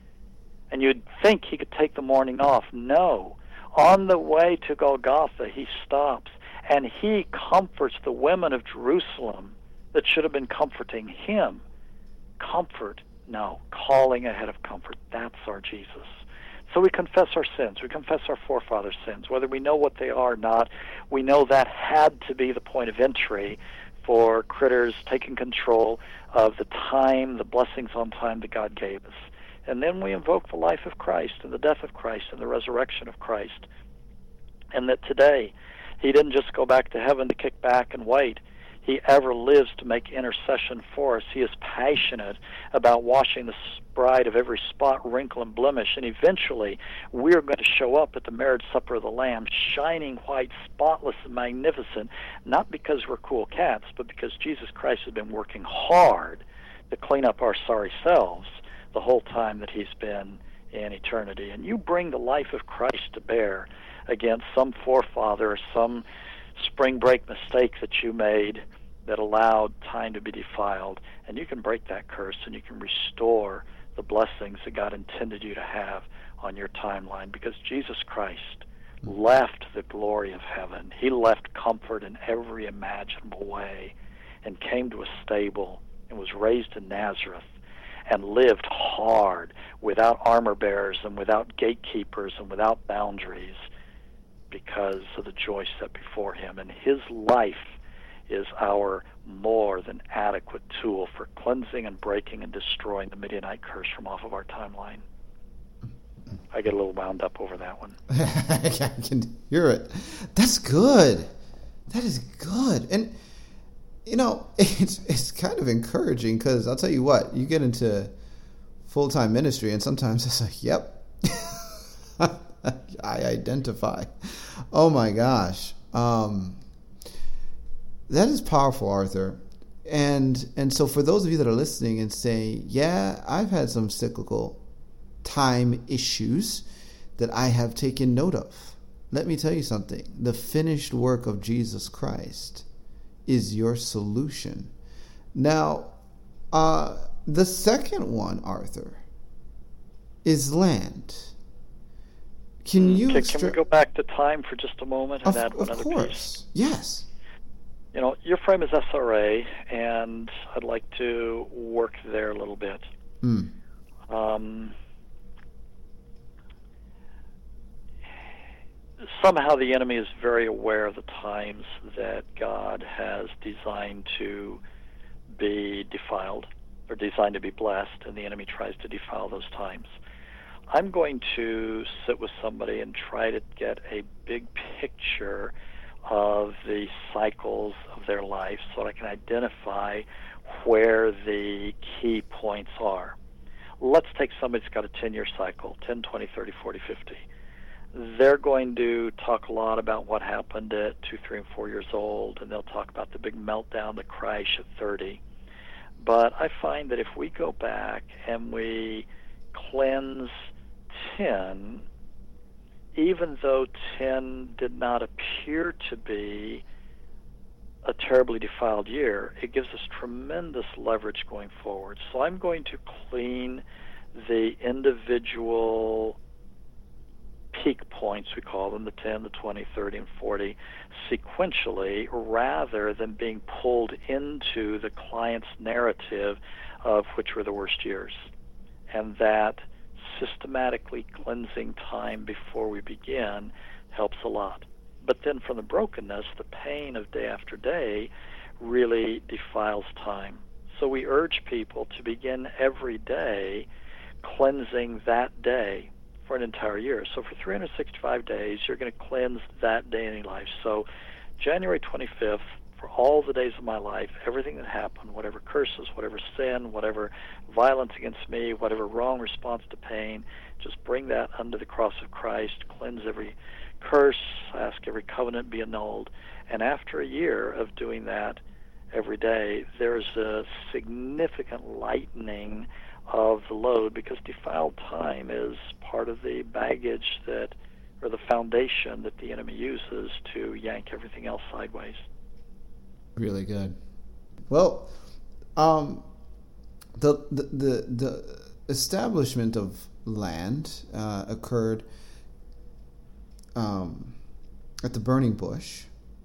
And you'd think he could take the morning off. No. On the way to Golgotha, he stops, and he comforts the women of Jerusalem that should have been comforting him. Comfort, no, calling ahead of comfort. That's our Jesus. So we confess our sins. We confess our forefathers' sins. Whether we know what they are or not, we know that had to be the point of entry for critters taking control of the time, the blessings on time that God gave us. And then we invoke the life of Christ and the death of Christ and the resurrection of Christ. And that today, he didn't just go back to heaven to kick back and wait. He ever lives to make intercession for us. He is passionate about washing the bride of every spot, wrinkle, and blemish. And eventually, we're going to show up at the marriage supper of the Lamb, shining white, spotless, and magnificent, not because we're cool cats, but because Jesus Christ has been working hard to clean up our sorry selves the whole time that he's been in eternity. And you bring the life of Christ to bear against some forefather or some spring break mistake that you made that allowed time to be defiled, and you can break that curse and you can restore the blessings that God intended you to have on your timeline, because Jesus Christ left the glory of heaven. He left comfort in every imaginable way and came to a stable and was raised in Nazareth and lived hard without armor bearers and without gatekeepers and without boundaries because of the joy set before him. And his life is our more than adequate tool for cleansing and breaking and destroying the Midianite curse from off of our timeline. I get a little wound up over that one. I can hear it. That's good. That is good. And, you know, it's it's kind of encouraging because I'll tell you what, you get into full-time ministry and sometimes it's like, yep, I identify. Oh, my gosh. Um, that is powerful, Arthur. And and so for those of you that are listening and saying, yeah, I've had some cyclical time issues that I have taken note of. Let me tell you something. The finished work of Jesus Christ is your solution. Now, uh, the second one, Arthur, is land. Can you... Okay, can we go back to time for just a moment and of, add one of other course. piece? Yes. You know, your frame is S R A, and I'd like to work there a little bit. Mm. Um, somehow the enemy is very aware of the times that God has designed to be defiled or designed to be blessed, and the enemy tries to defile those times. I'm going to sit with somebody and try to get a big picture of the cycles of their life so that I can identify where the key points are. Let's take somebody who's got a ten-year cycle, ten, twenty, thirty, forty, fifty. They're going to talk a lot about what happened at two, three, and four years old, and they'll talk about the big meltdown, the crash at thirty. But I find that if we go back and we cleanse ten, even though ten did not appear to be a terribly defiled year, it gives us tremendous leverage going forward. So I'm going to clean the individual peak points, we call them, the ten, the twenty, thirty, and forty, sequentially, rather than being pulled into the client's narrative of which were the worst years. And that systematically cleansing time before we begin helps a lot. But then from the brokenness, the pain of day after day really defiles time. So we urge people to begin every day cleansing that day for an entire year. So for three hundred sixty-five days, you're going to cleanse that day in your life. So January twenty-fifth, for all the days of my life, everything that happened, whatever curses, whatever sin, whatever violence against me, whatever wrong response to pain, just bring that under the cross of Christ, cleanse every curse, ask every covenant be annulled. And after a year of doing that every day, there's a significant lightening of the load, because defiled time is part of the baggage that, or the foundation that the enemy uses to yank everything else sideways. Really good. Well, um, the the the, the establishment of land uh, occurred um, at the burning bush.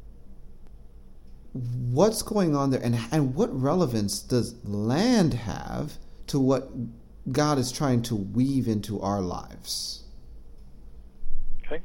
What's going on there, and and what relevance does land have to what God is trying to weave into our lives? Okay.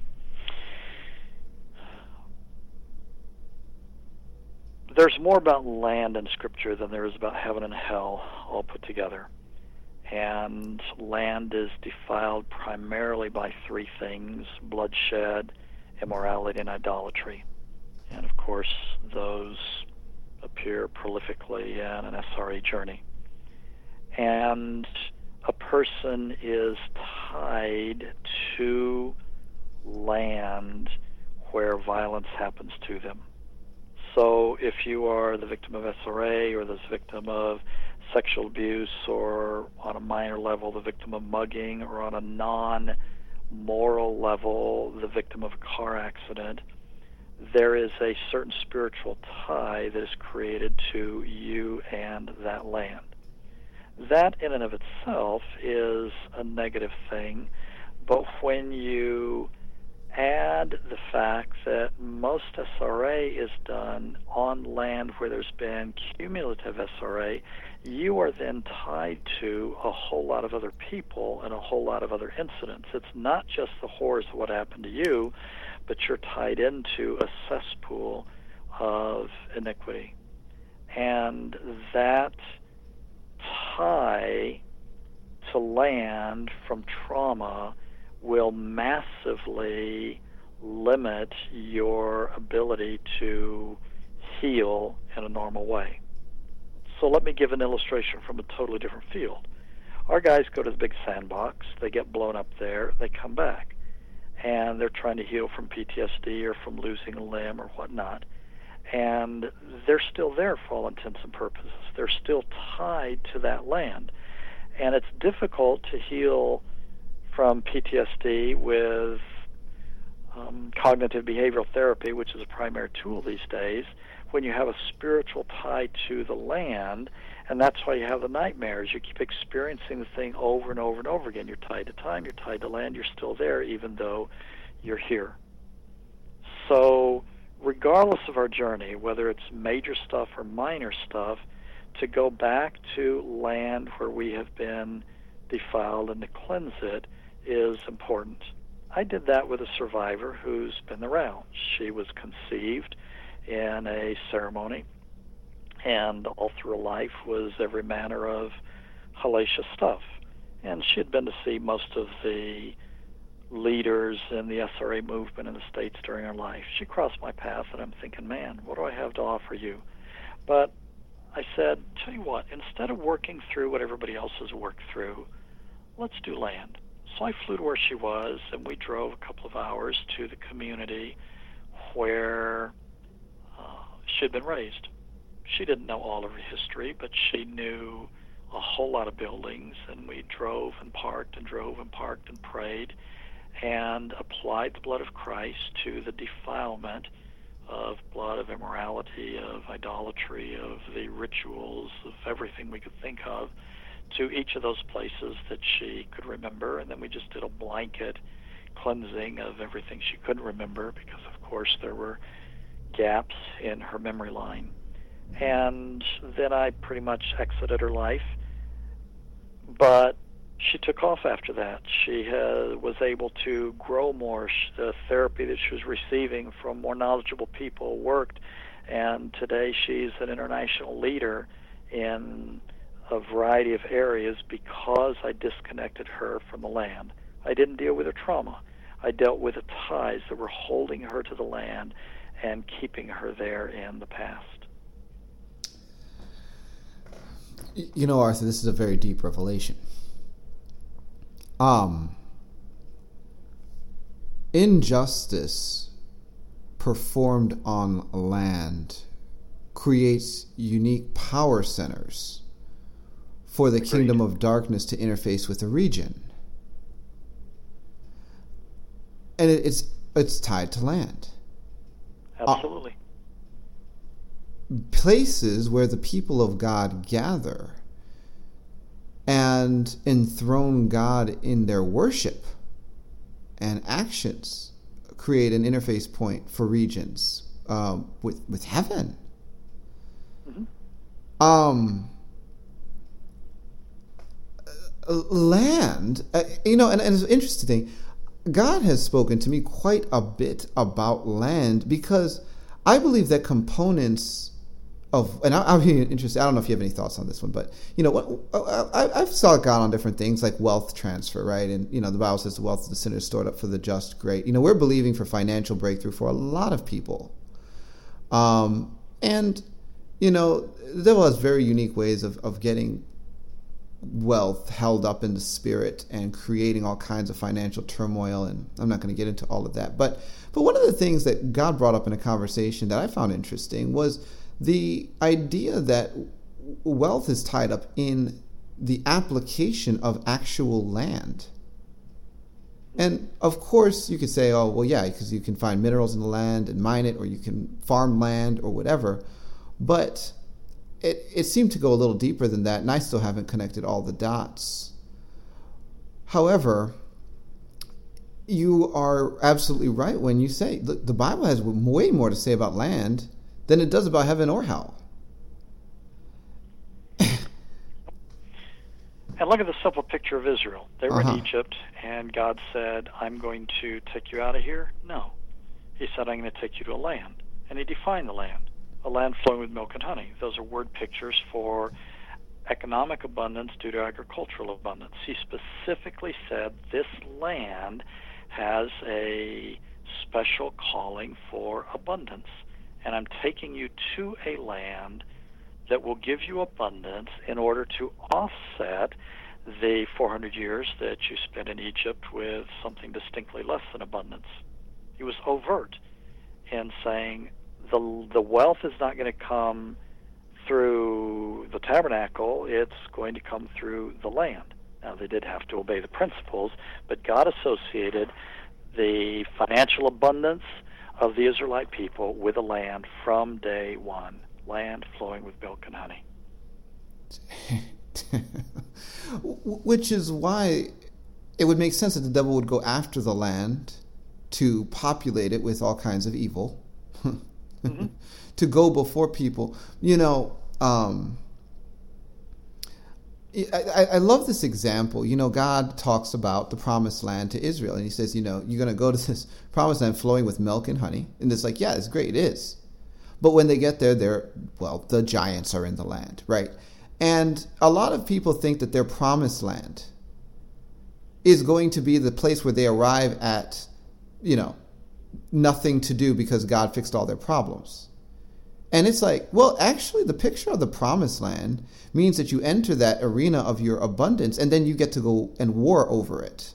There's more about land in Scripture than there is about heaven and hell all put together. And land is defiled primarily by three things: bloodshed, immorality, and idolatry. And of course, those appear prolifically in an S R E journey. And a person is tied to land where violence happens to them. So if you are the victim of S R A, or the victim of sexual abuse, or on a minor level the victim of mugging, or on a non-moral level the victim of a car accident, there is a certain spiritual tie that is created to you and that land. That in and of itself is a negative thing, but when you add the fact that most S R A is done on land where there's been cumulative S R A, you are then tied to a whole lot of other people and a whole lot of other incidents. It's not just the horrors of what happened to you, but you're tied into a cesspool of iniquity. And that tie to land from trauma will massively limit your ability to heal in a normal way. So let me give an illustration from a totally different field. Our guys go to the big sandbox, they get blown up there, they come back, and they're trying to heal from P T S D or from losing a limb or whatnot. And they're still there for all intents and purposes. They're still tied to that land. And it's difficult to heal from P T S D with um, cognitive behavioral therapy, which is a primary tool these days, when you have a spiritual tie to the land. And that's why you have the nightmares. You keep experiencing the thing over and over and over again. You're tied to time, you're tied to land, you're still there even though you're here. So regardless of our journey, whether it's major stuff or minor stuff, to go back to land where we have been defiled and to cleanse it is important. I did that with a survivor who's been around. She was conceived in a ceremony, and all through her life was every manner of hellacious stuff. And she had been to see most of the leaders in the S R A movement in the States during her life. She crossed my path, and I'm thinking, man, what do I have to offer you? But I said, tell you what, instead of working through what everybody else has worked through, let's do land. So I flew to where she was, and we drove a couple of hours to the community where uh, she had been raised. She didn't know all of her history, but she knew a whole lot of buildings, and we drove and parked and drove and parked and prayed and applied the blood of Christ to the defilement of blood, of immorality, of idolatry, of the rituals, of everything we could think of, to each of those places that she could remember. And then we just did a blanket cleansing of everything she couldn't remember, because of course there were gaps in her memory line. And then I pretty much exited her life, but she took off after that. She uh, was able to grow more. The therapy that she was receiving from more knowledgeable people worked, and today she's an international leader in a variety of areas because I disconnected her from the land. I didn't deal with her trauma. I dealt with the ties that were holding her to the land and keeping her there in the past. You know, Arthur, this is a very deep revelation. Um, injustice performed on land creates unique power centers for the Agreed. kingdom of darkness to interface with the region. And it, it's it's tied to land. Absolutely. Uh, places where the people of God gather and enthrone God in their worship and actions create an interface point for regions um, with with heaven. Mm-hmm. Um, land, uh, you know, and, and it's interesting. God has spoken to me quite a bit about land because I believe that components of, and I, I'm interested, I don't know if you have any thoughts on this one, but, you know, I, I've saw God on different things like wealth transfer, right? And, you know, the Bible says the wealth of the sinner is stored up for the just great. You know, we're believing for financial breakthrough for a lot of people. Um, and, you know, the devil has very unique ways of, of getting wealth held up in the spirit and creating all kinds of financial turmoil, and I'm not going to get into all of that. But but one of the things that God brought up in a conversation that I found interesting was the idea that wealth is tied up in the application of actual land. And of course you could say, oh, well, yeah, because you can find minerals in the land and mine it, or you can farm land or whatever. But It, it seemed to go a little deeper than that, and I still haven't connected all the dots. However, you are absolutely right when you say the, the Bible has way more to say about land than it does about heaven or hell. And look at the simple picture of Israel. They were uh-huh. in Egypt, and God said, I'm going to take you out of here? No. He said, I'm going to take you to a land. And he defined the land. A land flowing with milk and honey. Those are word pictures for economic abundance due to agricultural abundance. He specifically said this land has a special calling for abundance. And I'm taking you to a land that will give you abundance in order to offset the four hundred years that you spent in Egypt with something distinctly less than abundance. He was overt in saying, The, the wealth is not going to come through the tabernacle, it's going to come through the land. Now, they did have to obey the principles, but God associated the financial abundance of the Israelite people with the land from day one, land flowing with milk and honey. Which is why it would make sense that the devil would go after the land to populate it with all kinds of evil. Mm-hmm. To go before people. You know, um, I, I, I love this example. You know, God talks about the promised land to Israel, and he says, you know, you're going to go to this promised land flowing with milk and honey. And it's like, yeah, it's great. It is. But when they get there, they're, well, the giants are in the land, right? And a lot of people think that their promised land is going to be the place where they arrive at, you know, nothing to do because God fixed all their problems. And it's like, well, actually, the picture of the promised land means that you enter that arena of your abundance, and then you get to go and war over it.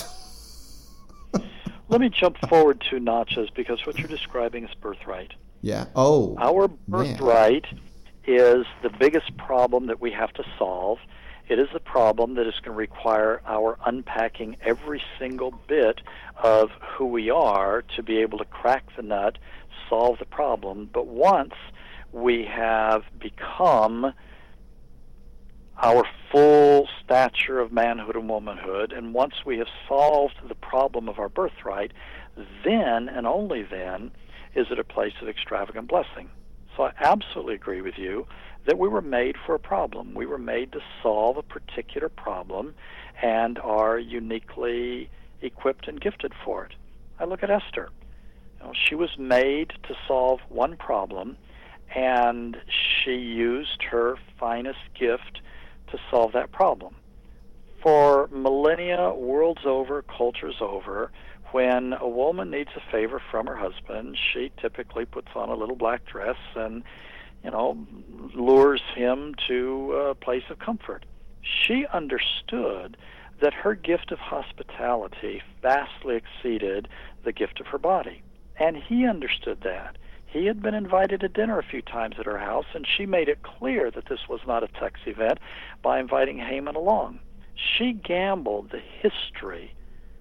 Let me jump forward two notches, because what you're describing is birthright. Yeah. Oh, Our birthright man. is the biggest problem that we have to solve. It is the problem that is going to require our unpacking every single bit of who we are to be able to crack the nut, solve the problem. But once we have become our full stature of manhood and womanhood, and once we have solved the problem of our birthright, then and only then is it a place of extravagant blessing. So I absolutely agree with you that we were made for a problem. We were made to solve a particular problem and are uniquely equipped and gifted for it. I look at Esther. You know, she was made to solve one problem, and she used her finest gift to solve that problem. For millennia, worlds over, cultures over, when a woman needs a favor from her husband, she typically puts on a little black dress and, you know, lures him to a place of comfort. She understood that her gift of hospitality vastly exceeded the gift of her body. And he understood that. He had been invited to dinner a few times at her house, and she made it clear that this was not a sex event by inviting Haman along. She gambled the history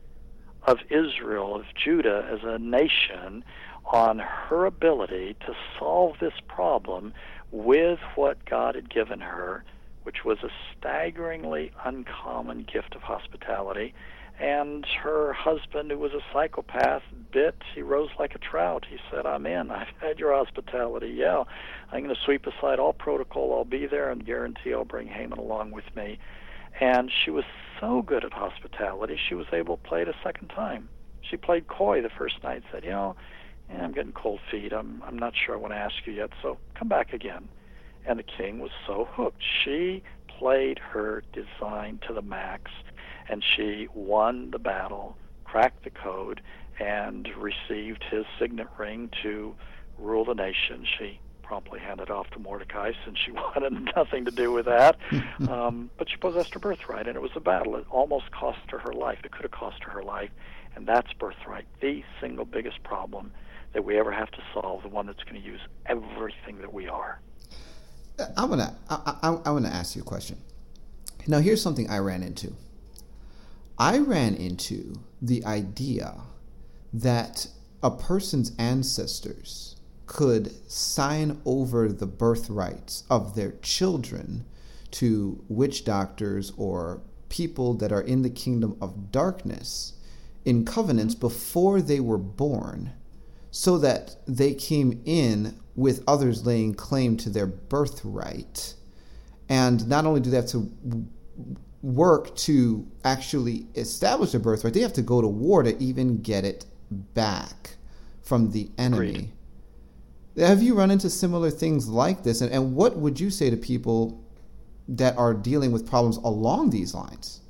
of Israel, of Judah as a nation, on her ability to solve this problem with what God had given her, which was a staggeringly uncommon gift of hospitality. And her husband, who was a psychopath, bit. He rose like a trout. He said, I'm in. I've had your hospitality. Yeah, I'm going to sweep aside all protocol. I'll be there and guarantee I'll bring Haman along with me. And she was so good at hospitality, she was able to play it a second time. She played coy the first night, said, you know, yeah, I'm getting cold feet. I'm, I'm not sure I want to ask you yet, so come back again. And the king was so hooked. She played her design to the max, and she won the battle, cracked the code, and received his signet ring to rule the nation. She promptly handed off to Mordecai, since she wanted nothing to do with that. Um, but she possessed her birthright, and it was a battle. It almost cost her her life. It could have cost her her life, and that's birthright, the single biggest problem that we ever have to solve, the one that's going to use everything that we are. I want to I, I, I want to ask you a question. Now, here's something I ran into. I ran into the idea that a person's ancestors could sign over the birthrights of their children to witch doctors or people that are in the kingdom of darkness in covenants before they were born, so that they came in with others laying claim to their birthright. And not only do they have to work to actually establish their birthright, they have to go to war to even get it back from the enemy. Agreed. Have you run into similar things like this? And, and what would you say to people that are dealing with problems along these lines?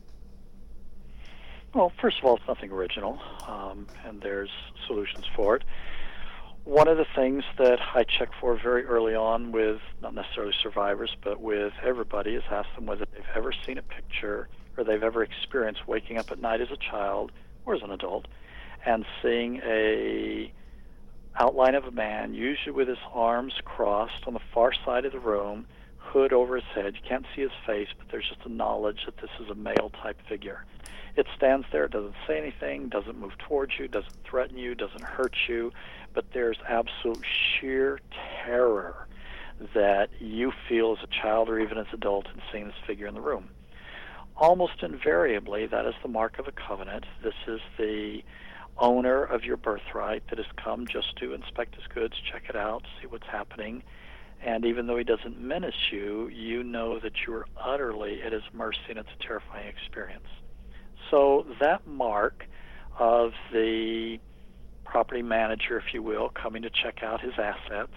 Well, first of all, it's nothing original, um, and there's solutions for it. One of the things that I check for very early on with, not necessarily survivors, but with everybody, is ask them whether they've ever seen a picture or they've ever experienced waking up at night as a child or as an adult and seeing a outline of a man, usually with his arms crossed on the far side of the room, hood over his head. You can't see his face, but there's just a knowledge that this is a male-type figure. It stands there, doesn't say anything, doesn't move towards you, doesn't threaten you, doesn't hurt you, but there's absolute sheer terror that you feel as a child or even as an adult in seeing this figure in the room. Almost invariably, that is the mark of a covenant. This is the owner of your birthright that has come just to inspect his goods, check it out, see what's happening, And even though he doesn't menace you, you know that you are utterly at his mercy, and it's a terrifying experience. So that mark of the property manager, if you will, coming to check out his assets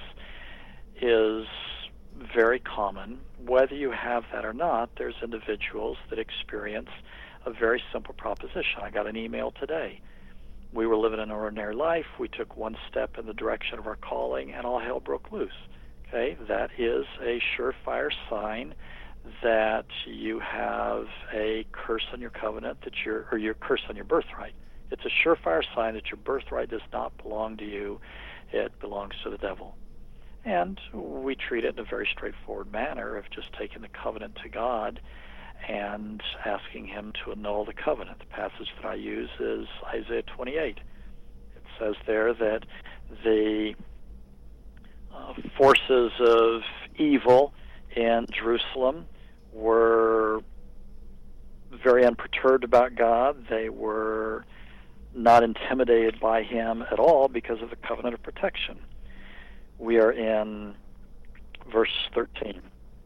is very common. Whether you have that or not, there's individuals that experience a very simple proposition. I got an email today. We were living an ordinary life. We took one step in the direction of our calling, and all hell broke loose. Okay, that is a surefire sign that you have a curse on your covenant, that you're, or your curse on your birthright. It's a surefire sign that your birthright does not belong to you. It belongs to the devil. And we treat it in a very straightforward manner of just taking the covenant to God and asking him to annul the covenant. The passage that I use is Isaiah twenty-eight. It says there that the uh, forces of evil in Jerusalem were very unperturbed about God. They were not intimidated by him at all because of the covenant of protection. We are in verse thirteen.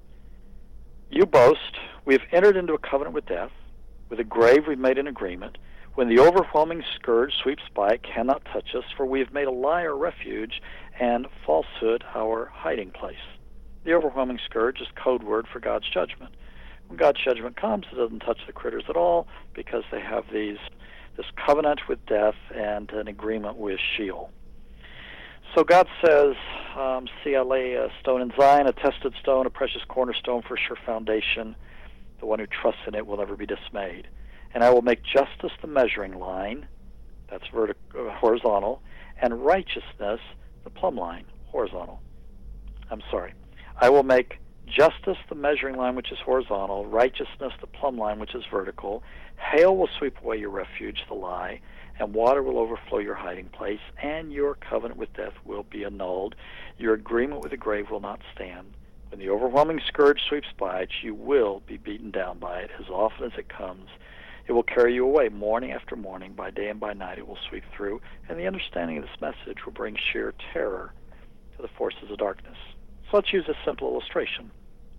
You boast, we have entered into a covenant with death. With the grave we've made an agreement. When the overwhelming scourge sweeps by, it cannot touch us, for we have made a lie our refuge and falsehood our hiding place. The overwhelming scourge is code word for God's judgment. When God's judgment comes, it doesn't touch the critters at all because they have these this covenant with death and an agreement with Sheol. So God says, um, see, I lay a stone in Zion, a tested stone, a precious cornerstone for a sure foundation. The one who trusts in it will never be dismayed. And I will make justice the measuring line, that's vertical, uh, horizontal, and righteousness the plumb line, horizontal. I'm sorry. I will make justice the measuring line, which is horizontal, righteousness the plumb line, which is vertical. Hail will sweep away your refuge, the lie, and water will overflow your hiding place, and your covenant with death will be annulled. Your agreement with the grave will not stand. When the overwhelming scourge sweeps by it, you will be beaten down by it as often as it comes. It will carry you away morning after morning, by day and by night it will sweep through, and the understanding of this message will bring sheer terror to the forces of darkness. So let's use a simple illustration.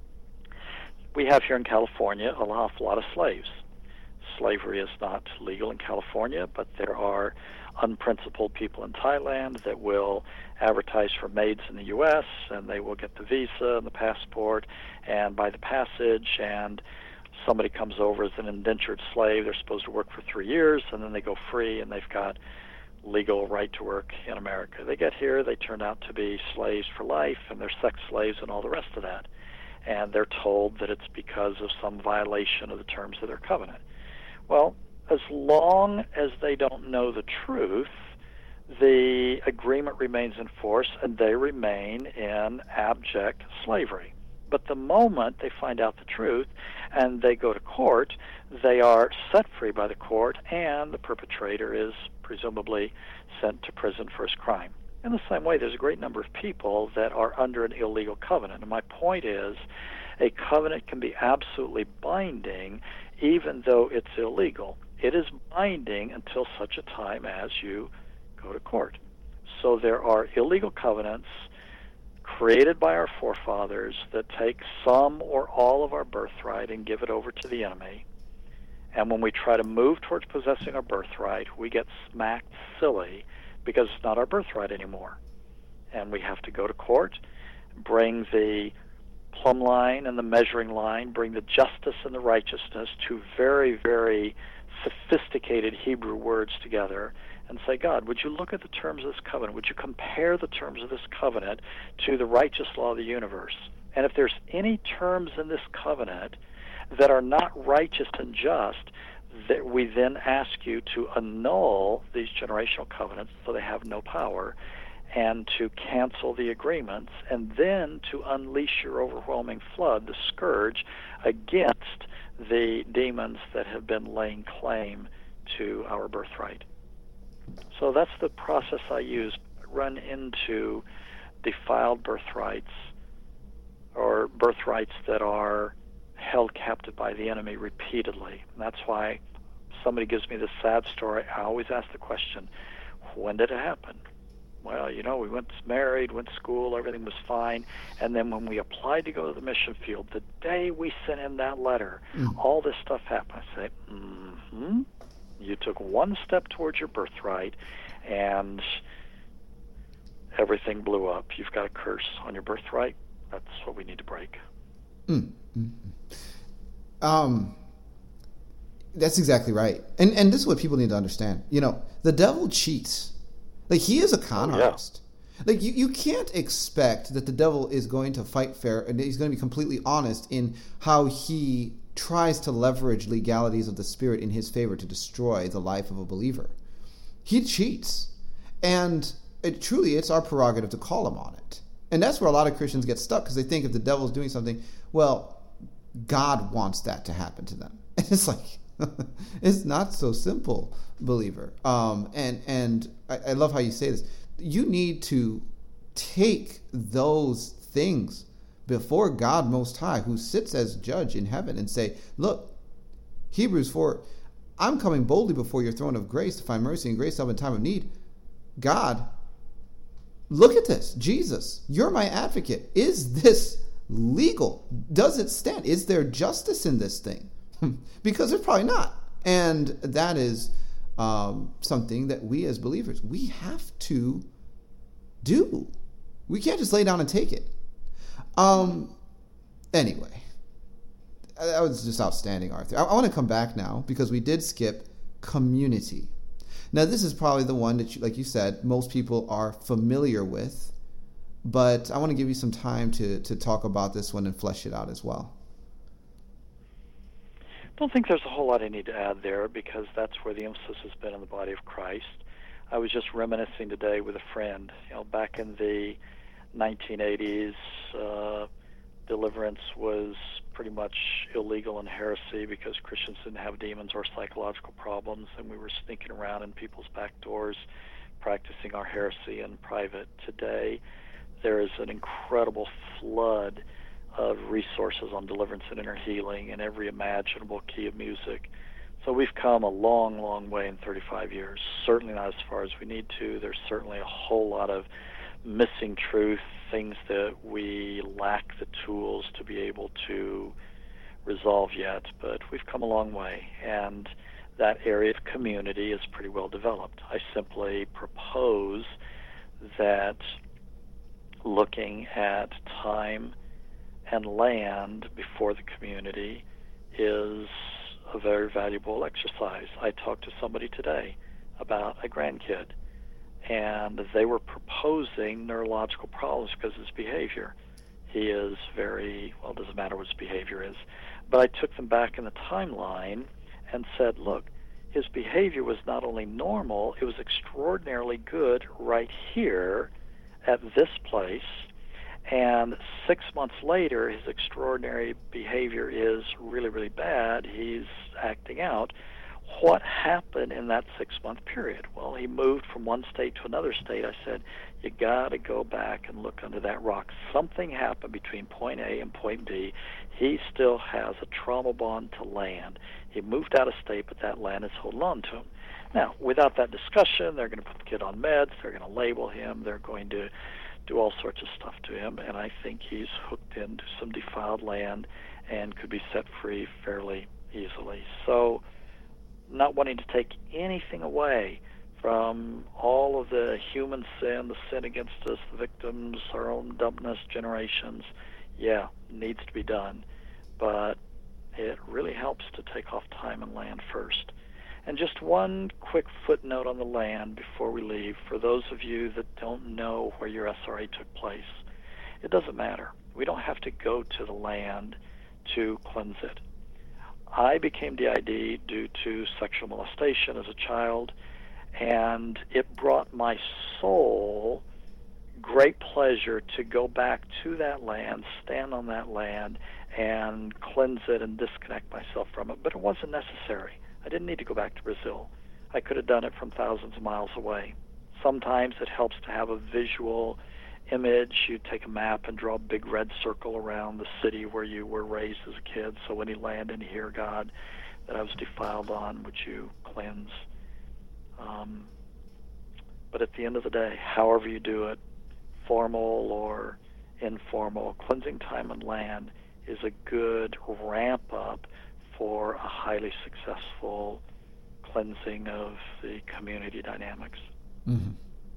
We have here in California an awful lot of slaves. Slavery is not legal in California, but there are unprincipled people in Thailand that will advertise for maids in the U S, and they will get the visa and the passport and buy the passage, and somebody comes over as an indentured slave. They're supposed to work for three years, and then they go free, and they've got legal right to work in America. They get here, they turn out to be slaves for life, and they're sex slaves and all the rest of that. And they're told that it's because of some violation of the terms of their covenant. Well, as long as they don't know the truth, the agreement remains in force and they remain in abject slavery. But the moment they find out the truth and they go to court, they are set free by the court, and the perpetrator is presumably sent to prison for his crime. In the same way, there's a great number of people that are under an illegal covenant. And my point is, a covenant can be absolutely binding even though it's illegal. It is binding until such a time as you go to court. So there are illegal covenants created by our forefathers that take some or all of our birthright and give it over to the enemy. And when we try to move towards possessing our birthright, we get smacked silly because it's not our birthright anymore. And we have to go to court, bring the plumb line and the measuring line, bring the justice and the righteousness, two very, very sophisticated Hebrew words together, and say, God, would you look at the terms of this covenant? Would you compare the terms of this covenant to the righteous law of the universe? And if there's any terms in this covenant that are not righteous and just, that we then ask you to annul these generational covenants so they have no power, and to cancel the agreements, and then to unleash your overwhelming flood, the scourge, against the demons that have been laying claim to our birthright. So that's the process I use. I run into defiled birthrights, or birthrights that are held captive by the enemy repeatedly. And that's why somebody gives me this sad story, I always ask the question, when did it happen? Well, you know, we went married, went to school, everything was fine. And then when we applied to go to the mission field, the day we sent in that letter, mm. all this stuff happened. I say, mm-hmm. You took one step towards your birthright, and everything blew up. You've got a curse on your birthright. That's what we need to break. Mm-hmm. Um, that's exactly right. And and this is what people need to understand. You know, the devil cheats. Like, he is a con oh, yeah. artist. Like, you, you can't expect that the devil is going to fight fair and he's going to be completely honest in how he tries to leverage legalities of the Spirit in his favor to destroy the life of a believer. He cheats. And it, truly, it's our prerogative to call him on it. And that's where a lot of Christians get stuck, because they think if the devil's doing something, well, God wants that to happen to them. And it's like, it's not so simple, believer. Um, and and I, I love how you say this. You need to take those things before God Most High, who sits as judge in heaven, and say, look, Hebrews four, I'm coming boldly before your throne of grace to find mercy and grace to help in time of need. God, look at this. Jesus, you're my advocate. Is this legal? Does it stand? Is there justice in this thing? Because there's probably not. And that is um, something that we as believers, we have to do. We can't just lay down and take it. Um. Anyway, that was just outstanding, Arthur. I, I want to come back now, because we did skip community. Now, this is probably the one that, you, like you said, most people are familiar with. But I want to give you some time to, to talk about this one and flesh it out as well. I don't think there's a whole lot I need to add there, because that's where the emphasis has been in the body of Christ. I was just reminiscing today with a friend. You know, back in the nineteen eighties, uh, deliverance was pretty much illegal and heresy because Christians didn't have demons or psychological problems, and we were sneaking around in people's back doors practicing our heresy in private. Today, there is an incredible flood of resources on deliverance and inner healing in every imaginable key of music. So we've come a long, long way in thirty-five years. Certainly not as far as we need to. There's certainly a whole lot of missing truth, things that we lack the tools to be able to resolve yet, but we've come a long way, and that area of community is pretty well developed. I simply propose that looking at time and land before the community is a very valuable exercise. I talked to somebody today about a grandkid, and they were proposing neurological problems because of his behavior. He is very, well, it doesn't matter what his behavior is, but I took them back in the timeline and said, look, his behavior was not only normal, it was extraordinarily good right here at this place. And six months later, his extraordinary behavior is really, really bad. He's acting out. What happened in that six-month period? Well, he moved from one state to another state. I said, you got to go back and look under that rock. Something happened between point A and point B. He still has a trauma bond to land. He moved out of state, but that land is holding on to him. Now, without that discussion, they're going to put the kid on meds. They're going to label him. They're going to do all sorts of stuff to him, and I think he's hooked into some defiled land and could be set free fairly easily. So, not wanting to take anything away from all of the human sin, the sin against us, the victims, our own dumbness, generations, yeah, needs to be done. But it really helps to take off time and land first. And just one quick footnote on the land before we leave, for those of you that don't know where your S R A took place, it doesn't matter. We don't have to go to the land to cleanse it. I became D I D due to sexual molestation as a child, and it brought my soul great pleasure to go back to that land, stand on that land, and cleanse it and disconnect myself from it. But it wasn't necessary. I didn't need to go back to Brazil. I could have done it from thousands of miles away. Sometimes it helps to have a visual image. You take a map and draw a big red circle around the city where you were raised as a kid, so any land in here, God, that I was defiled on, would you cleanse? Um, But at the end of the day, however you do it, formal or informal, cleansing time and land is a good ramp up for a highly successful cleansing of the community dynamics. Mm-hmm.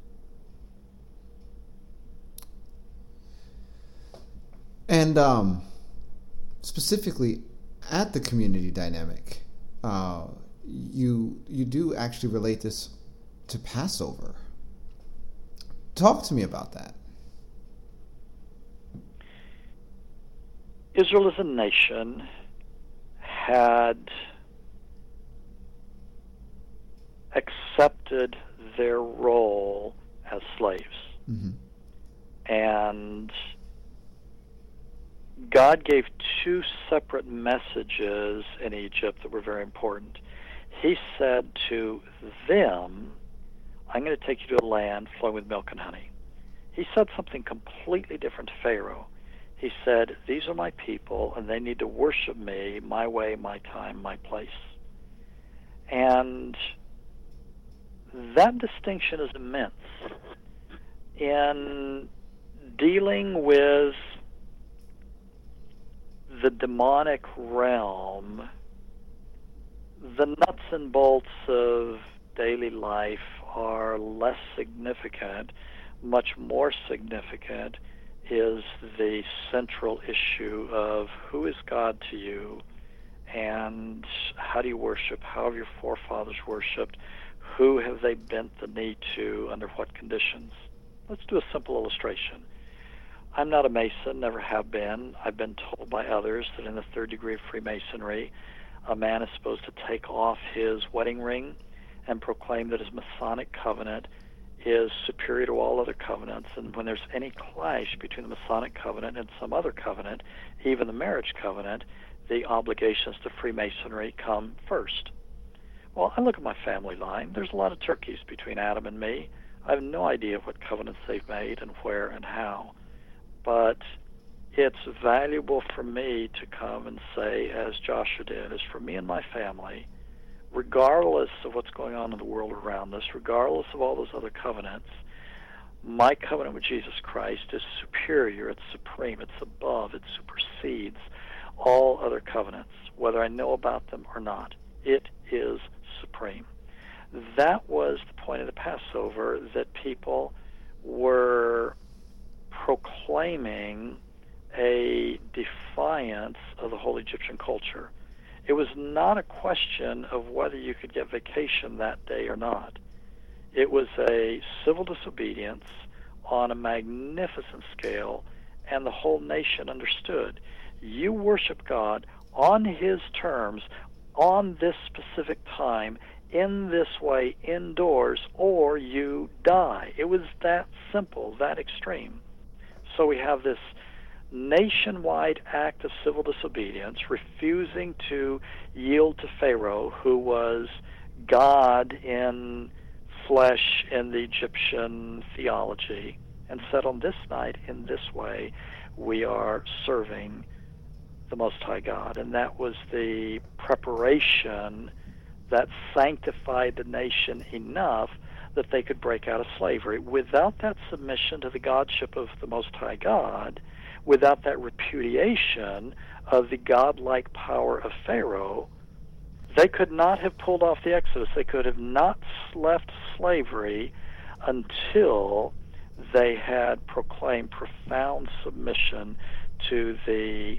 And um, specifically at the community dynamic, uh, you you do actually relate this to Passover. Talk to me about that. Israel as a nation had accepted their role as slaves. Mm-hmm. And God gave two separate messages in Egypt that were very important. He said to them, I'm going to take you to a land flowing with milk and honey. He said something completely different to Pharaoh. He said, these are my people, and they need to worship me, my way, my time, my place. And that distinction is immense. In dealing with the demonic realm, the nuts and bolts of daily life are less significant. Much more significant is the central issue of who is God to you, and how do you worship, how have your forefathers worshipped, who have they bent the knee to, under what conditions. Let's do a simple illustration. I'm not a Mason, never have been. I've been told by others that in the third degree of Freemasonry, a man is supposed to take off his wedding ring and proclaim that his Masonic covenant is superior to all other covenants, and when there's any clash between the Masonic covenant and some other covenant, even the marriage covenant, the obligations to Freemasonry come first. Well, I look at my family line. There's a lot of turkeys between Adam and me. I have no idea what covenants they've made and where and how. But it's valuable for me to come and say, as Joshua did, as for me and my family, regardless of what's going on in the world around us, regardless of all those other covenants, my covenant with Jesus Christ is superior, it's supreme, it's above, it supersedes all other covenants, whether I know about them or not. It is supreme. That was the point of the Passover, that people were proclaiming a defiance of the whole Egyptian culture. It was not a question of whether you could get vacation that day or not. It was a civil disobedience on a magnificent scale, and the whole nation understood. You worship God on His terms, on this specific time, in this way, indoors, or you die. It was that simple, that extreme. So we have this nationwide act of civil disobedience, refusing to yield to Pharaoh, who was God in flesh in the Egyptian theology, and said, on this night, in this way, we are serving the Most High God. And that was the preparation that sanctified the nation enough that they could break out of slavery. Without that submission to the Godship of the Most High God, without that repudiation of the godlike power of Pharaoh, they could not have pulled off the Exodus. They could have not left slavery until they had proclaimed profound submission to the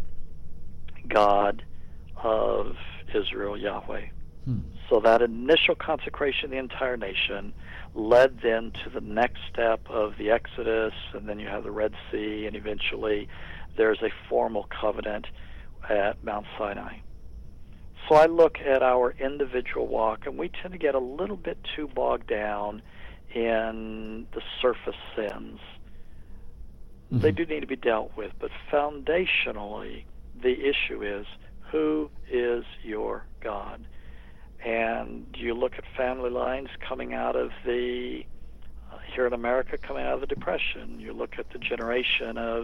God of Israel, Yahweh. Hmm. So that initial consecration of the entire nation led then to the next step of the Exodus, and then you have the Red Sea, and eventually there's a formal covenant at Mount Sinai. So I look at our individual walk, and we tend to get a little bit too bogged down in the surface sins. Mm-hmm. They do need to be dealt with, but foundationally, the issue is, who is your God? And you look at family lines coming out of the, uh, here in America, coming out of the Depression. You look at the generation of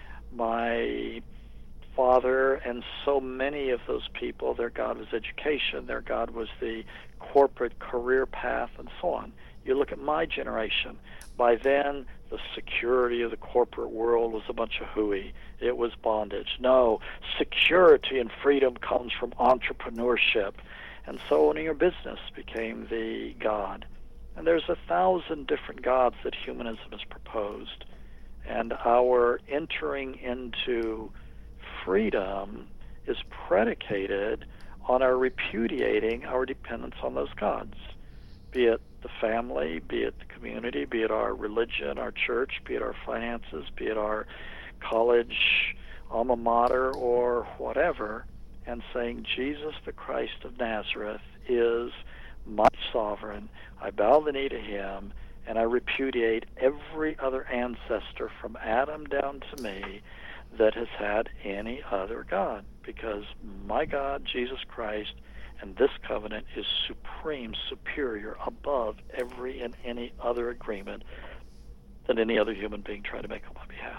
my father, and so many of those people, their God was education, their God was the corporate career path, and so on. You look at my generation. By then, the security of the corporate world was a bunch of hooey. It was bondage. No, security and freedom comes from entrepreneurship. And so owning your business became the god. And there's a thousand different gods that humanism has proposed. And our entering into freedom is predicated on our repudiating our dependence on those gods, be it the family, be it the community, be it our religion, our church, be it our finances, be it our college alma mater or whatever, and saying Jesus the Christ of Nazareth is my sovereign. I bow the knee to him, and I repudiate every other ancestor from Adam down to me that has had any other God, because my God, Jesus Christ, and this covenant is supreme, superior, above every and any other agreement that any other human being tried to make on my behalf.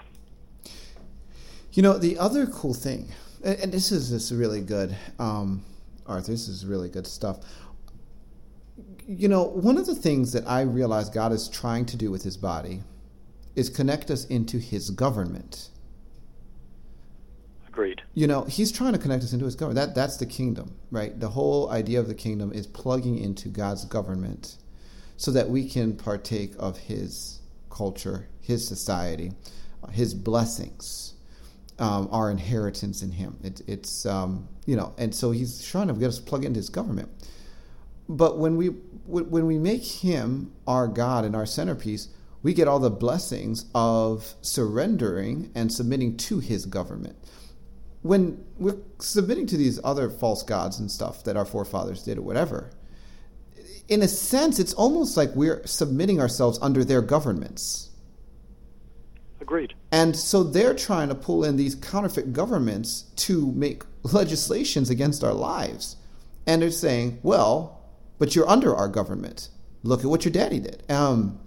You know, the other cool thing, and this is this is really good, um, Arthur, this is really good stuff. You know, one of the things that I realize God is trying to do with his body is connect us into his government. Agreed. You know, he's trying to connect us into his government. That That's the kingdom, right? The whole idea of the kingdom is plugging into God's government so that we can partake of his culture, his society, his blessings, um, our inheritance in him. It, it's, um, you know, and so he's trying to get us plugged into his government. But when we when we make him our God and our centerpiece, we get all the blessings of surrendering and submitting to his government. When we're submitting to these other false gods and stuff that our forefathers did or whatever, in a sense, it's almost like we're submitting ourselves under their governments. Agreed. And so they're trying to pull in these counterfeit governments to make legislations against our lives. And they're saying, well, but you're under our government. Look at what your daddy did. Um,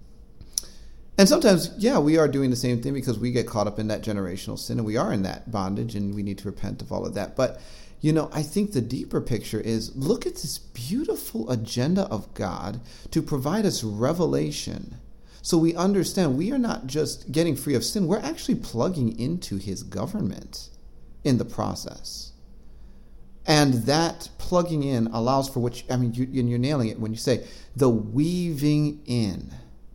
and sometimes, yeah, we are doing the same thing because we get caught up in that generational sin and we are in that bondage and we need to repent of all of that. But, you know, I think the deeper picture is look at this beautiful agenda of God to provide us revelation. So we understand we are not just getting free of sin. We're actually plugging into his government in the process. And that plugging in allows for what, you, I mean, you, and you're nailing it when you say the weaving in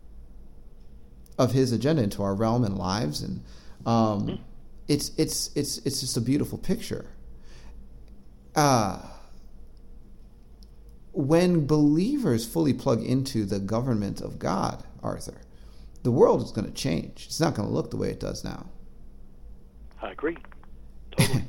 of his agenda into our realm and lives. And um, mm-hmm. it's, it's, it's, it's just a beautiful picture. Uh, when believers fully plug into the government of God, Arthur, the world is going to change. It's not going to look the way it does now. I agree. Totally.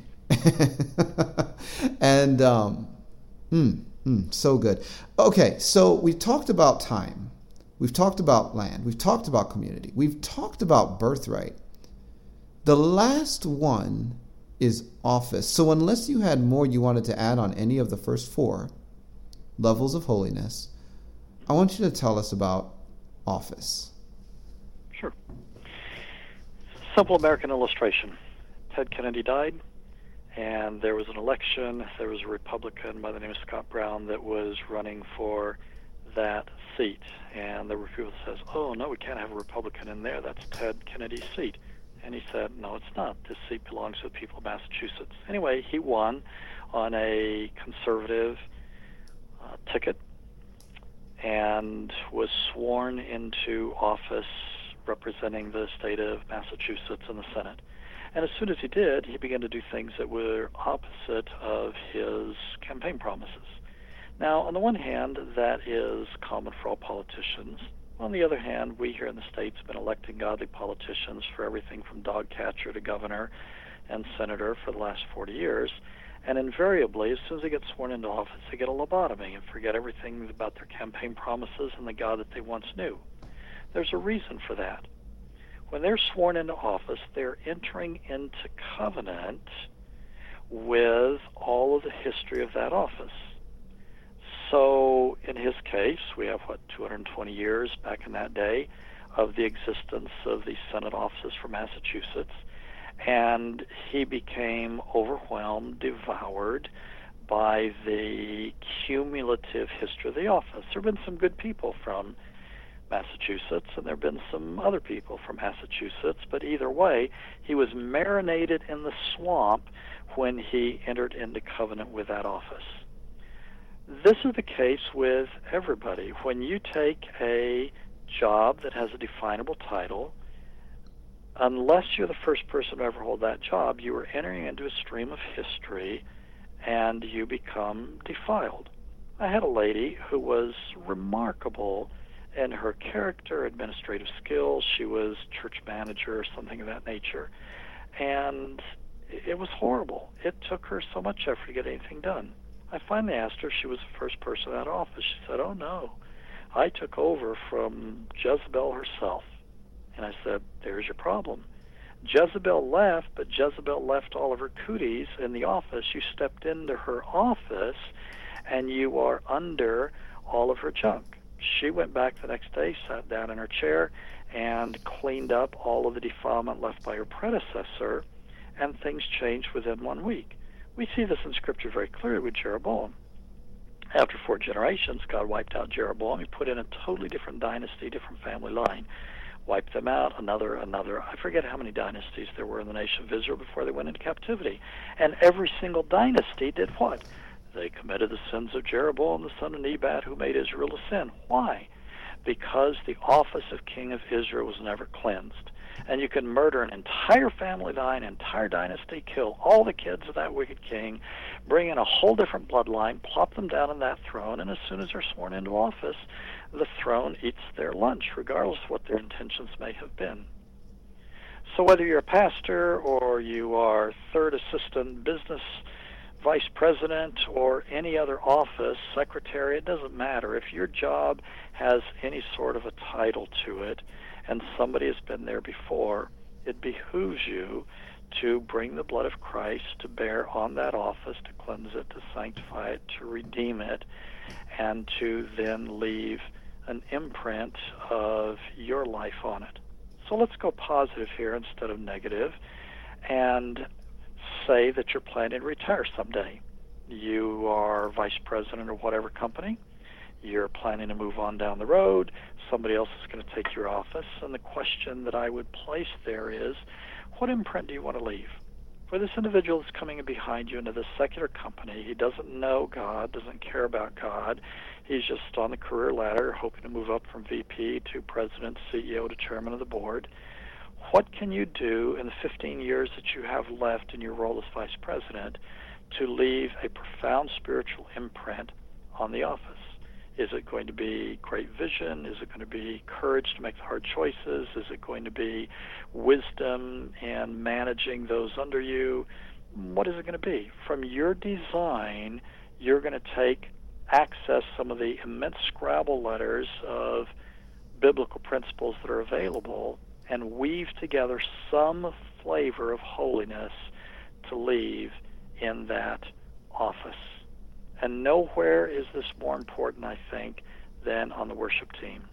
and um, mm, mm, so good. Okay, so we've talked about time. We've talked about land. We've talked about community. We've talked about birthright. The last one is office. So unless you had more you wanted to add on any of the first four levels of holiness, I want you to tell us about office. Sure. Simple American illustration. Ted Kennedy died. And there was an election. There was a Republican by the name of Scott Brown that was running for that seat. And there were people that says, oh, no, we can't have a Republican in there. That's Ted Kennedy's seat. And he said, no, it's not. This seat belongs to the people of Massachusetts. Anyway, he won on a conservative uh, ticket and was sworn into office representing the state of Massachusetts in the Senate. And as soon as he did, he began to do things that were opposite of his campaign promises. Now, on the one hand, that is common for all politicians. On the other hand, we here in the States have been electing godly politicians for everything from dog catcher to governor and senator for the last forty years. And invariably, as soon as they get sworn into office, they get a lobotomy and forget everything about their campaign promises and the God that they once knew. There's a reason for that. When they're sworn into office, they're entering into covenant with all of the history of that office. So in his case, we have, what, two hundred twenty years back in that day of the existence of the Senate offices for Massachusetts. And he became overwhelmed, devoured by the cumulative history of the office. There have been some good people from Massachusetts, and there have been some other people from Massachusetts, but either way, he was marinated in the swamp when he entered into covenant with that office. This is the case with everybody. When you take a job that has a definable title, unless you're the first person to ever hold that job, you are entering into a stream of history and you become defiled. I had a lady who was remarkable in her character, administrative skills. She was church manager or something of that nature. And it was horrible. It took her so much effort to get anything done. I finally asked her if she was the first person in that office. She said, oh, no. I took over from Jezebel herself. And I said, there's your problem. Jezebel left, but Jezebel left all of her cooties in the office. You stepped into her office, and you are under all of her junk. She went back the next day, sat down in her chair, and cleaned up all of the defilement left by her predecessor, and things changed within one week. We see this in Scripture very clearly with Jeroboam. After four generations, God wiped out Jeroboam. He put in a totally different dynasty, different family line. Wiped them out, another, another. I forget how many dynasties there were in the nation of Israel before they went into captivity. And every single dynasty did what? They committed the sins of Jeroboam, the son of Nebat, who made Israel to sin. Why? Because the office of king of Israel was never cleansed. And you can murder an entire family line, entire dynasty, kill all the kids of that wicked king, bring in a whole different bloodline, plop them down on that throne, and as soon as they're sworn into office, the throne eats their lunch, regardless of what their intentions may have been. So whether you're a pastor or you are third assistant business vice president or any other office, secretary, it doesn't matter. If your job has any sort of a title to it and somebody has been there before, it behooves you to bring the blood of Christ to bear on that office, to cleanse it, to sanctify it, to redeem it, and to then leave an imprint of your life on it. So let's go positive here instead of negative, and say that you're planning to retire someday. You are vice president of whatever company. You're planning to move on down the road. Somebody else is going to take your office. And the question that I would place there is, what imprint do you want to leave? For this individual that's coming in behind you into this secular company, he doesn't know God, doesn't care about God. He's just on the career ladder, hoping to move up from V P to president, C E O, to chairman of the board. What can you do in the fifteen years that you have left in your role as vice president to leave a profound spiritual imprint on the office? Is it going to be great vision? Is it going to be courage to make the hard choices? Is it going to be wisdom in managing those under you? What is it going to be? From your design, you're going to take, access some of the immense Scrabble letters of biblical principles that are available and weave together some flavor of holiness to leave in that office. And nowhere is this more important, I think, than on the worship team.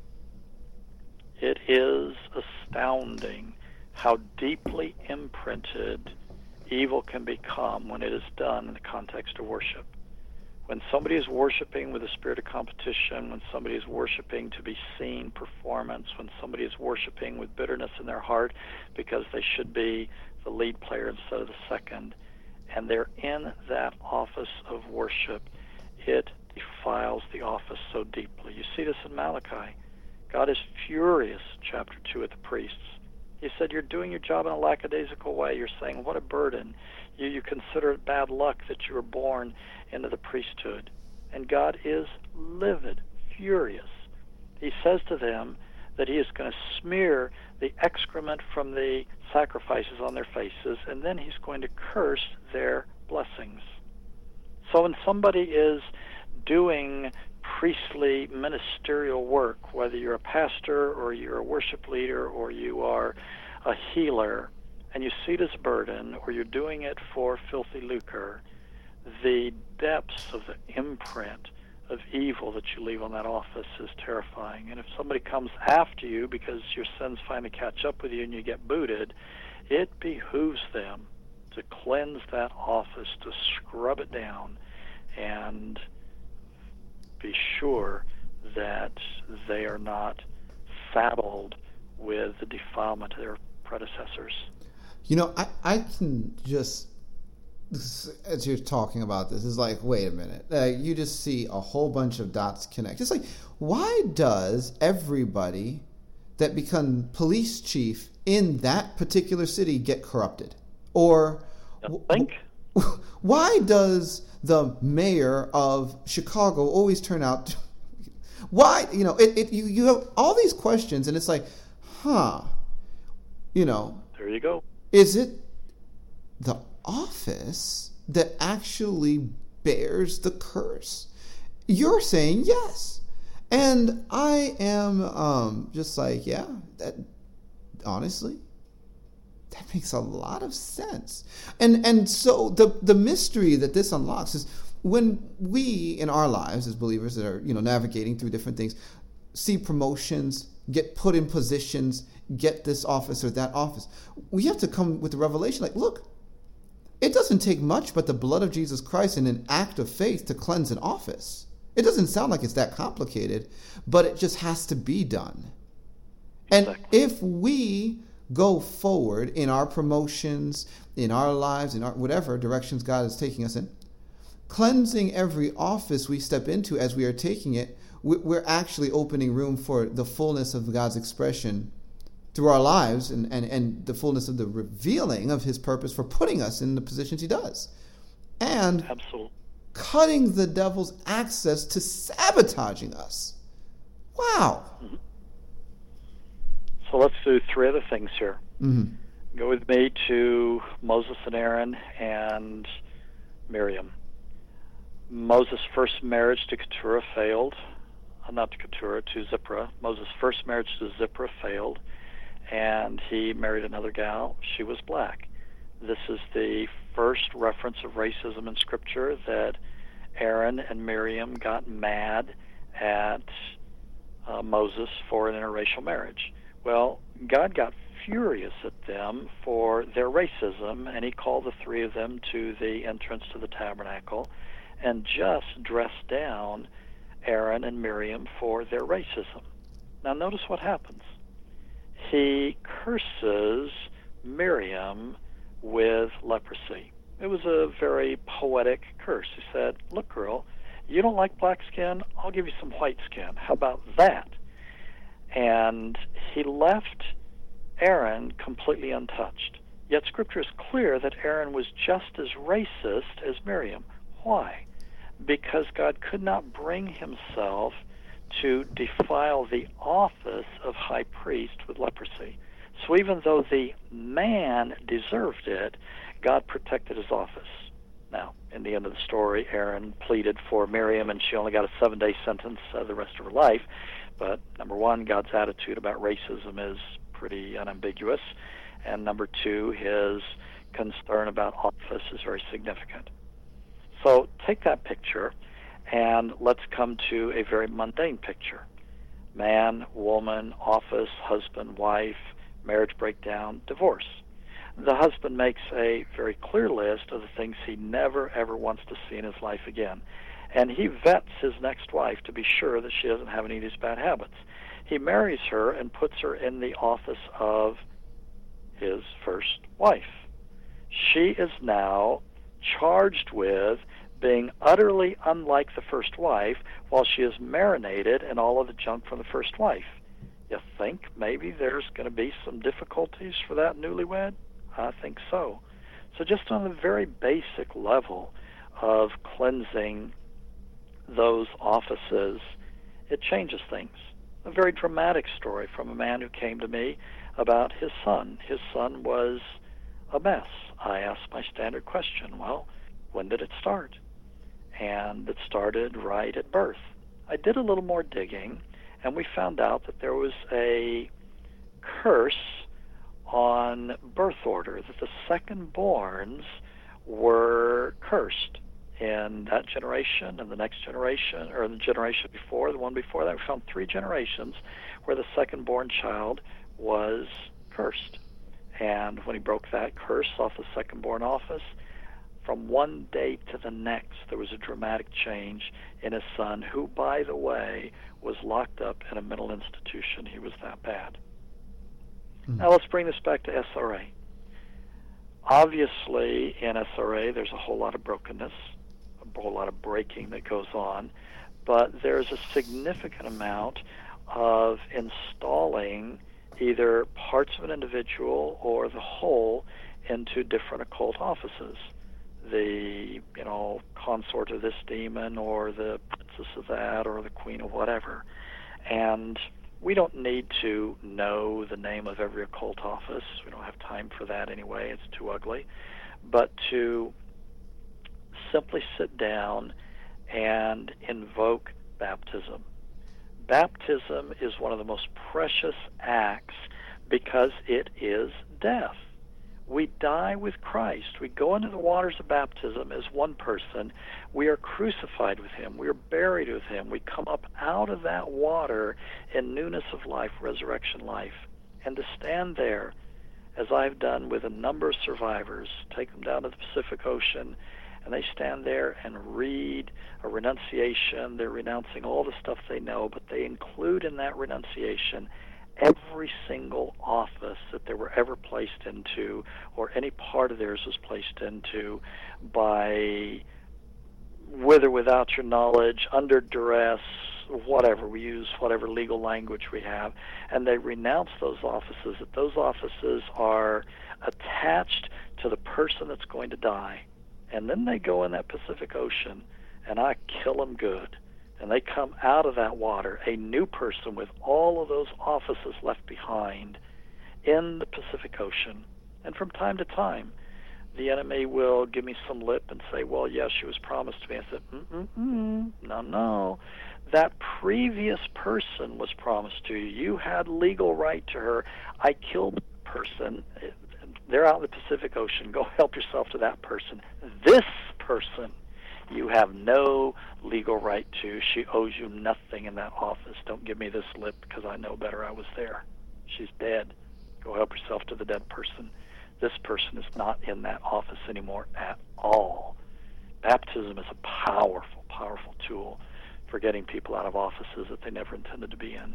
It is astounding how deeply imprinted evil can become when it is done in the context of worship. When somebody is worshiping with a spirit of competition, when somebody is worshiping to be seen performance, when somebody is worshiping with bitterness in their heart because they should be the lead player instead of the second, and they're in that office of worship, it defiles the office so deeply. You see this in Malachi. God is furious, chapter two, at the priests. He said, you're doing your job in a lackadaisical way. You're saying, what a burden. You, you consider it bad luck that you were born into the priesthood. And God is livid, furious. He says to them that he is going to smear the excrement from the sacrifices on their faces, and then he's going to curse their blessings. So when somebody is doing priestly ministerial work, whether you're a pastor or you're a worship leader or you are a healer, and you see it as a burden or you're doing it for filthy lucre, the depths of the imprint of evil that you leave on that office is terrifying. And if somebody comes after you because your sins finally catch up with you and you get booted, it behooves them to cleanse that office, to scrub it down, and be sure that they are not saddled with the defilement of their predecessors. You know, I, I can just, as you're talking about this, it's like, wait a minute. Uh, you just see a whole bunch of dots connect. It's like, why does everybody that become police chief in that particular city get corrupted? Or You think? why does the mayor of Chicago always turn out? Why, you know, it, it you, you have all these questions, and it's like, huh, you know. There you go. Is it the office that actually bears the curse? You're saying yes. And I am um, just like, yeah, that honestly, that makes a lot of sense. And and so the the mystery that this unlocks is when we in our lives as believers that are, you know, navigating through different things, see promotions, get put in positions, get this office or that office, we have to come with the revelation like, look, it doesn't take much but the blood of Jesus Christ and an act of faith to cleanse an office. It doesn't sound like it's that complicated, but it just has to be done. And Exactly. if we go forward in our promotions, in our lives, in our whatever directions God is taking us in, cleansing every office we step into as we are taking it, we're actually opening room for the fullness of God's expression through our lives and, and, and the fullness of the revealing of his purpose for putting us in the positions he does. And Absolutely. cutting the devil's access to sabotaging us. Wow. Mm-hmm. So let's do three other things here. Mm-hmm. Go with me to Moses and Aaron and Miriam. Moses' first marriage to Keturah failed. Uh, not to Keturah, to Zipporah. Moses' first marriage to Zipporah failed, and he married another gal. She was black. This is the first reference of racism in Scripture, that Aaron and Miriam got mad at uh, Moses for an interracial marriage. Well, God got furious at them for their racism, and he called the three of them to the entrance to the tabernacle and just dressed down Aaron and Miriam for their racism. Now notice what happens. He curses Miriam with leprosy. It was a very poetic curse. He said, look, girl, you don't like black skin? I'll give you some white skin. How about that? And he left Aaron completely untouched. Yet Scripture is clear that Aaron was just as racist as Miriam. Why? Because God could not bring himself to defile the office of high priest with leprosy. So even though the man deserved it, God protected his office. Now, in the end of the story, Aaron pleaded for Miriam, and she only got a seven-day sentence uh, the rest of her life. But number one, God's attitude about racism is pretty unambiguous. And number two, his concern about office is very significant. So take that picture, and let's come to a very mundane picture. Man, woman, office, husband, wife, marriage breakdown, divorce. The husband makes a very clear list of the things he never, ever wants to see in his life again. And he vets his next wife to be sure that she doesn't have any of these bad habits. He marries her and puts her in the office of his first wife. She is now charged with being utterly unlike the first wife while she is marinated in all of the junk from the first wife. You think maybe there's going to be some difficulties for that newlywed? I think so. So just on the very basic level of cleansing those offices, it changes things. A very dramatic story from a man who came to me about his son. His son was a mess. I asked my standard question, well, when did it start? And it started right at birth. I did a little more digging, and we found out that there was a curse on birth order, that the second-borns were cursed. In that generation and the next generation, or the generation before, the one before that, we found three generations where the second-born child was cursed. And when he broke that curse off the second-born office, from one day to the next, there was a dramatic change in his son, who, by the way, was locked up in a mental institution. He was that bad. Mm-hmm. Now let's bring this back to S R A. Obviously, in S R A, there's a whole lot of brokenness, a whole lot of breaking that goes on, but there's a significant amount of installing either parts of an individual or the whole into different occult offices. The, you know, consort of this demon, or the princess of that, or the queen of whatever. And we don't need to know the name of every occult office. We don't have time for that anyway. It's too ugly. But to simply sit down and invoke baptism. Baptism is one of the most precious acts because it is death. We die with Christ. We go into the waters of baptism as one person. We are crucified with him. We are buried with him. We come up out of that water in newness of life, resurrection life. And to stand there, as I've done with a number of survivors, take them down to the Pacific Ocean, and they stand there and read a renunciation. They're renouncing all the stuff they know, but they include in that renunciation every single office that they were ever placed into, or any part of theirs was placed into, by, with or without your knowledge, under duress, whatever. We use whatever legal language we have, and they renounce those offices, that those offices are attached to the person that's going to die. And then they go in that Pacific Ocean, and I kill them good. And they come out of that water, a new person with all of those offices left behind in the Pacific Ocean. And from time to time, the enemy will give me some lip and say, well, yes, she was promised to me. I said, mm-mm-mm, no, no. That previous person was promised to you. You had legal right to her. I killed the person. They're out in the Pacific Ocean. Go help yourself to that person. This person, you have no legal right to. She owes you nothing in that office. Don't give me this lip because I know better. I was there. She's dead. Go help yourself to the dead person. This person is not in that office anymore at all. Baptism is a powerful, powerful tool for getting people out of offices that they never intended to be in.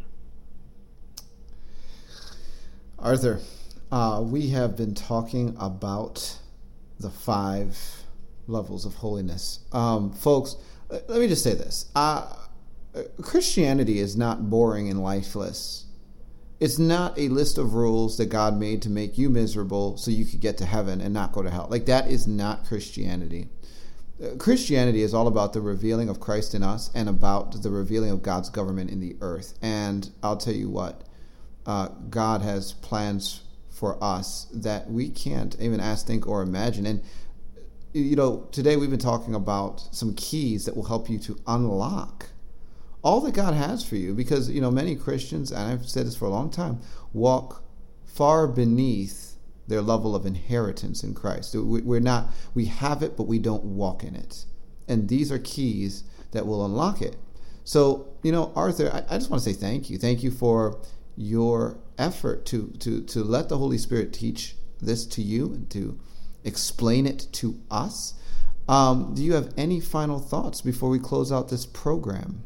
Arthur, uh, we have been talking about the five levels of holiness. Um, folks, let me just say this. Uh, Christianity is not boring and lifeless. It's not a list of rules that God made to make you miserable so you could get to heaven and not go to hell. Like, that is not Christianity. Uh, Christianity is all about the revealing of Christ in us and about the revealing of God's government in the earth. And I'll tell you what, uh, God has plans for us that we can't even ask, think, or imagine. And you know, today we've been talking about some keys that will help you to unlock all that God has for you, because, you know, many Christians, and I've said this for a long time, walk far beneath their level of inheritance in Christ. We're not, we have it, but we don't walk in it. And these are keys that will unlock it. So, you know, Arthur, I, I just want to say thank you. Thank you for your effort to, to, to let the Holy Spirit teach this to you and to explain it to us. Um, do you have any final thoughts before we close out this program?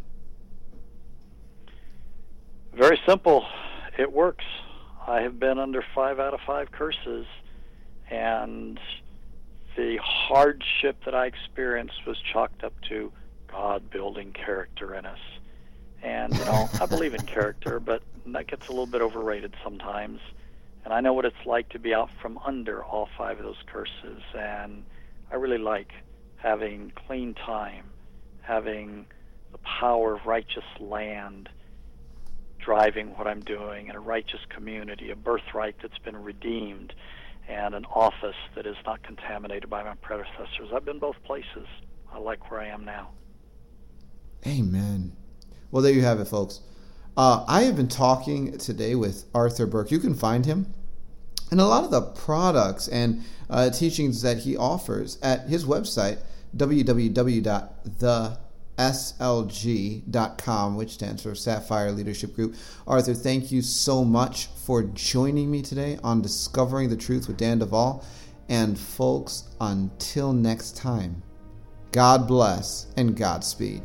Very simple. It works. I have been under five out of five curses, and the hardship that I experienced was chalked up to God building character in us. And, you know, I believe in character, but that gets a little bit overrated sometimes. And I know what it's like to be out from under all five of those curses. And I really like having clean time, having the power of righteous land driving what I'm doing, in a righteous community, a birthright that's been redeemed, and an office that is not contaminated by my predecessors. I've been both places. I like where I am now. Amen. Well, there you have it, folks. Uh, I have been talking today with Arthur Burk. You can find him and a lot of the products and uh, teachings that he offers at his website, w w w dot the s l g dot com, which stands for Sapphire Leadership Group. Arthur, thank you so much for joining me today on Discovering the Truth with Dan Duvall. And folks, until next time, God bless and Godspeed.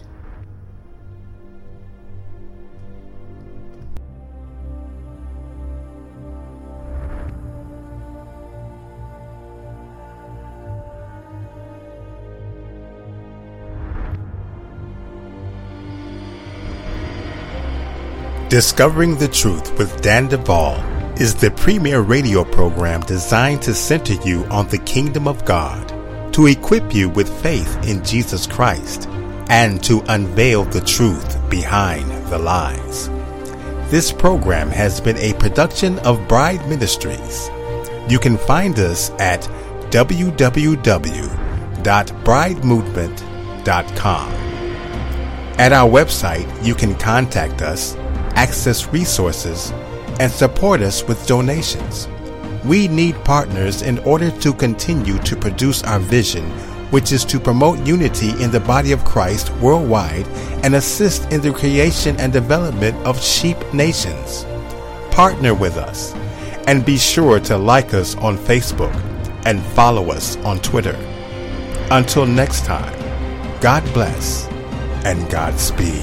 Discovering the Truth with Dan Duvall is the premier radio program designed to center you on the kingdom of God, to equip you with faith in Jesus Christ, and to unveil the truth behind the lies. This program has been a production of Bride Ministries. You can find us at w w w dot bride movement dot com. At our website, you can contact us, access resources, and support us with donations. We need partners in order to continue to produce our vision, which is to promote unity in the body of Christ worldwide and assist in the creation and development of sheep nations. Partner with us and be sure to like us on Facebook and follow us on Twitter. Until next time, God bless and Godspeed.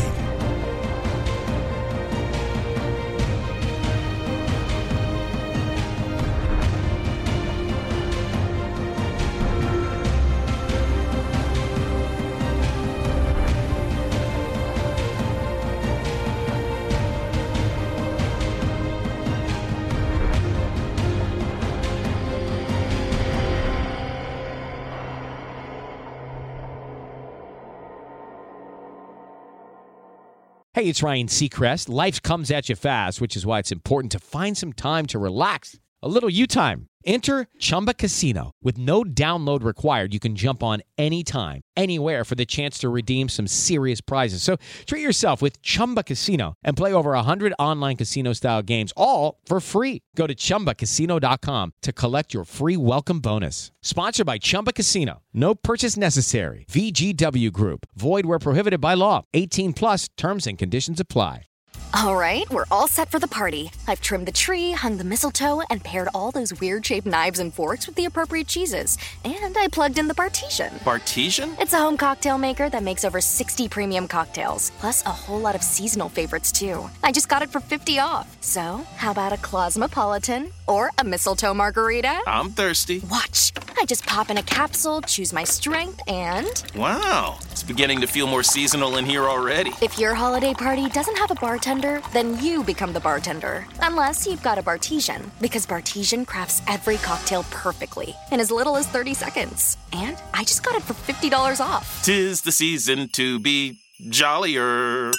Hey, it's Ryan Seacrest. Life comes at you fast, which is why it's important to find some time to relax. A little you time. Enter Chumba Casino. With no download required, you can jump on anytime, anywhere for the chance to redeem some serious prizes. So treat yourself with Chumba Casino and play over one hundred online casino-style games, all for free. Go to chumba casino dot com to collect your free welcome bonus. Sponsored by Chumba Casino. No purchase necessary. V G W Group. Void where prohibited by law. eighteen plus terms and conditions apply. All right, we're all set for the party. I've trimmed the tree, hung the mistletoe, and paired all those weird-shaped knives and forks with the appropriate cheeses. And I plugged in the Bartesian. Bartesian? It's a home cocktail maker that makes over sixty premium cocktails, plus a whole lot of seasonal favorites, too. I just got it for fifty off. So, how about a Cosmopolitan or a mistletoe margarita? I'm thirsty. Watch. I just pop in a capsule, choose my strength, and... Wow, it's beginning to feel more seasonal in here already. If your holiday party doesn't have a bartender, then you become the bartender. Unless you've got a Bartesian, because Bartesian crafts every cocktail perfectly in as little as thirty seconds. And I just got it for fifty dollars off. 'Tis the season to be jollier.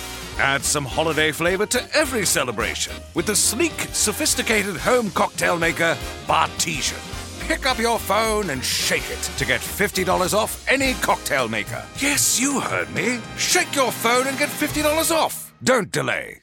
Add some holiday flavor to every celebration with the sleek, sophisticated home cocktail maker, Bartesian. Pick up your phone and shake it to get fifty dollars off any cocktail maker. Yes, you heard me. Shake your phone and get fifty dollars off. Don't delay.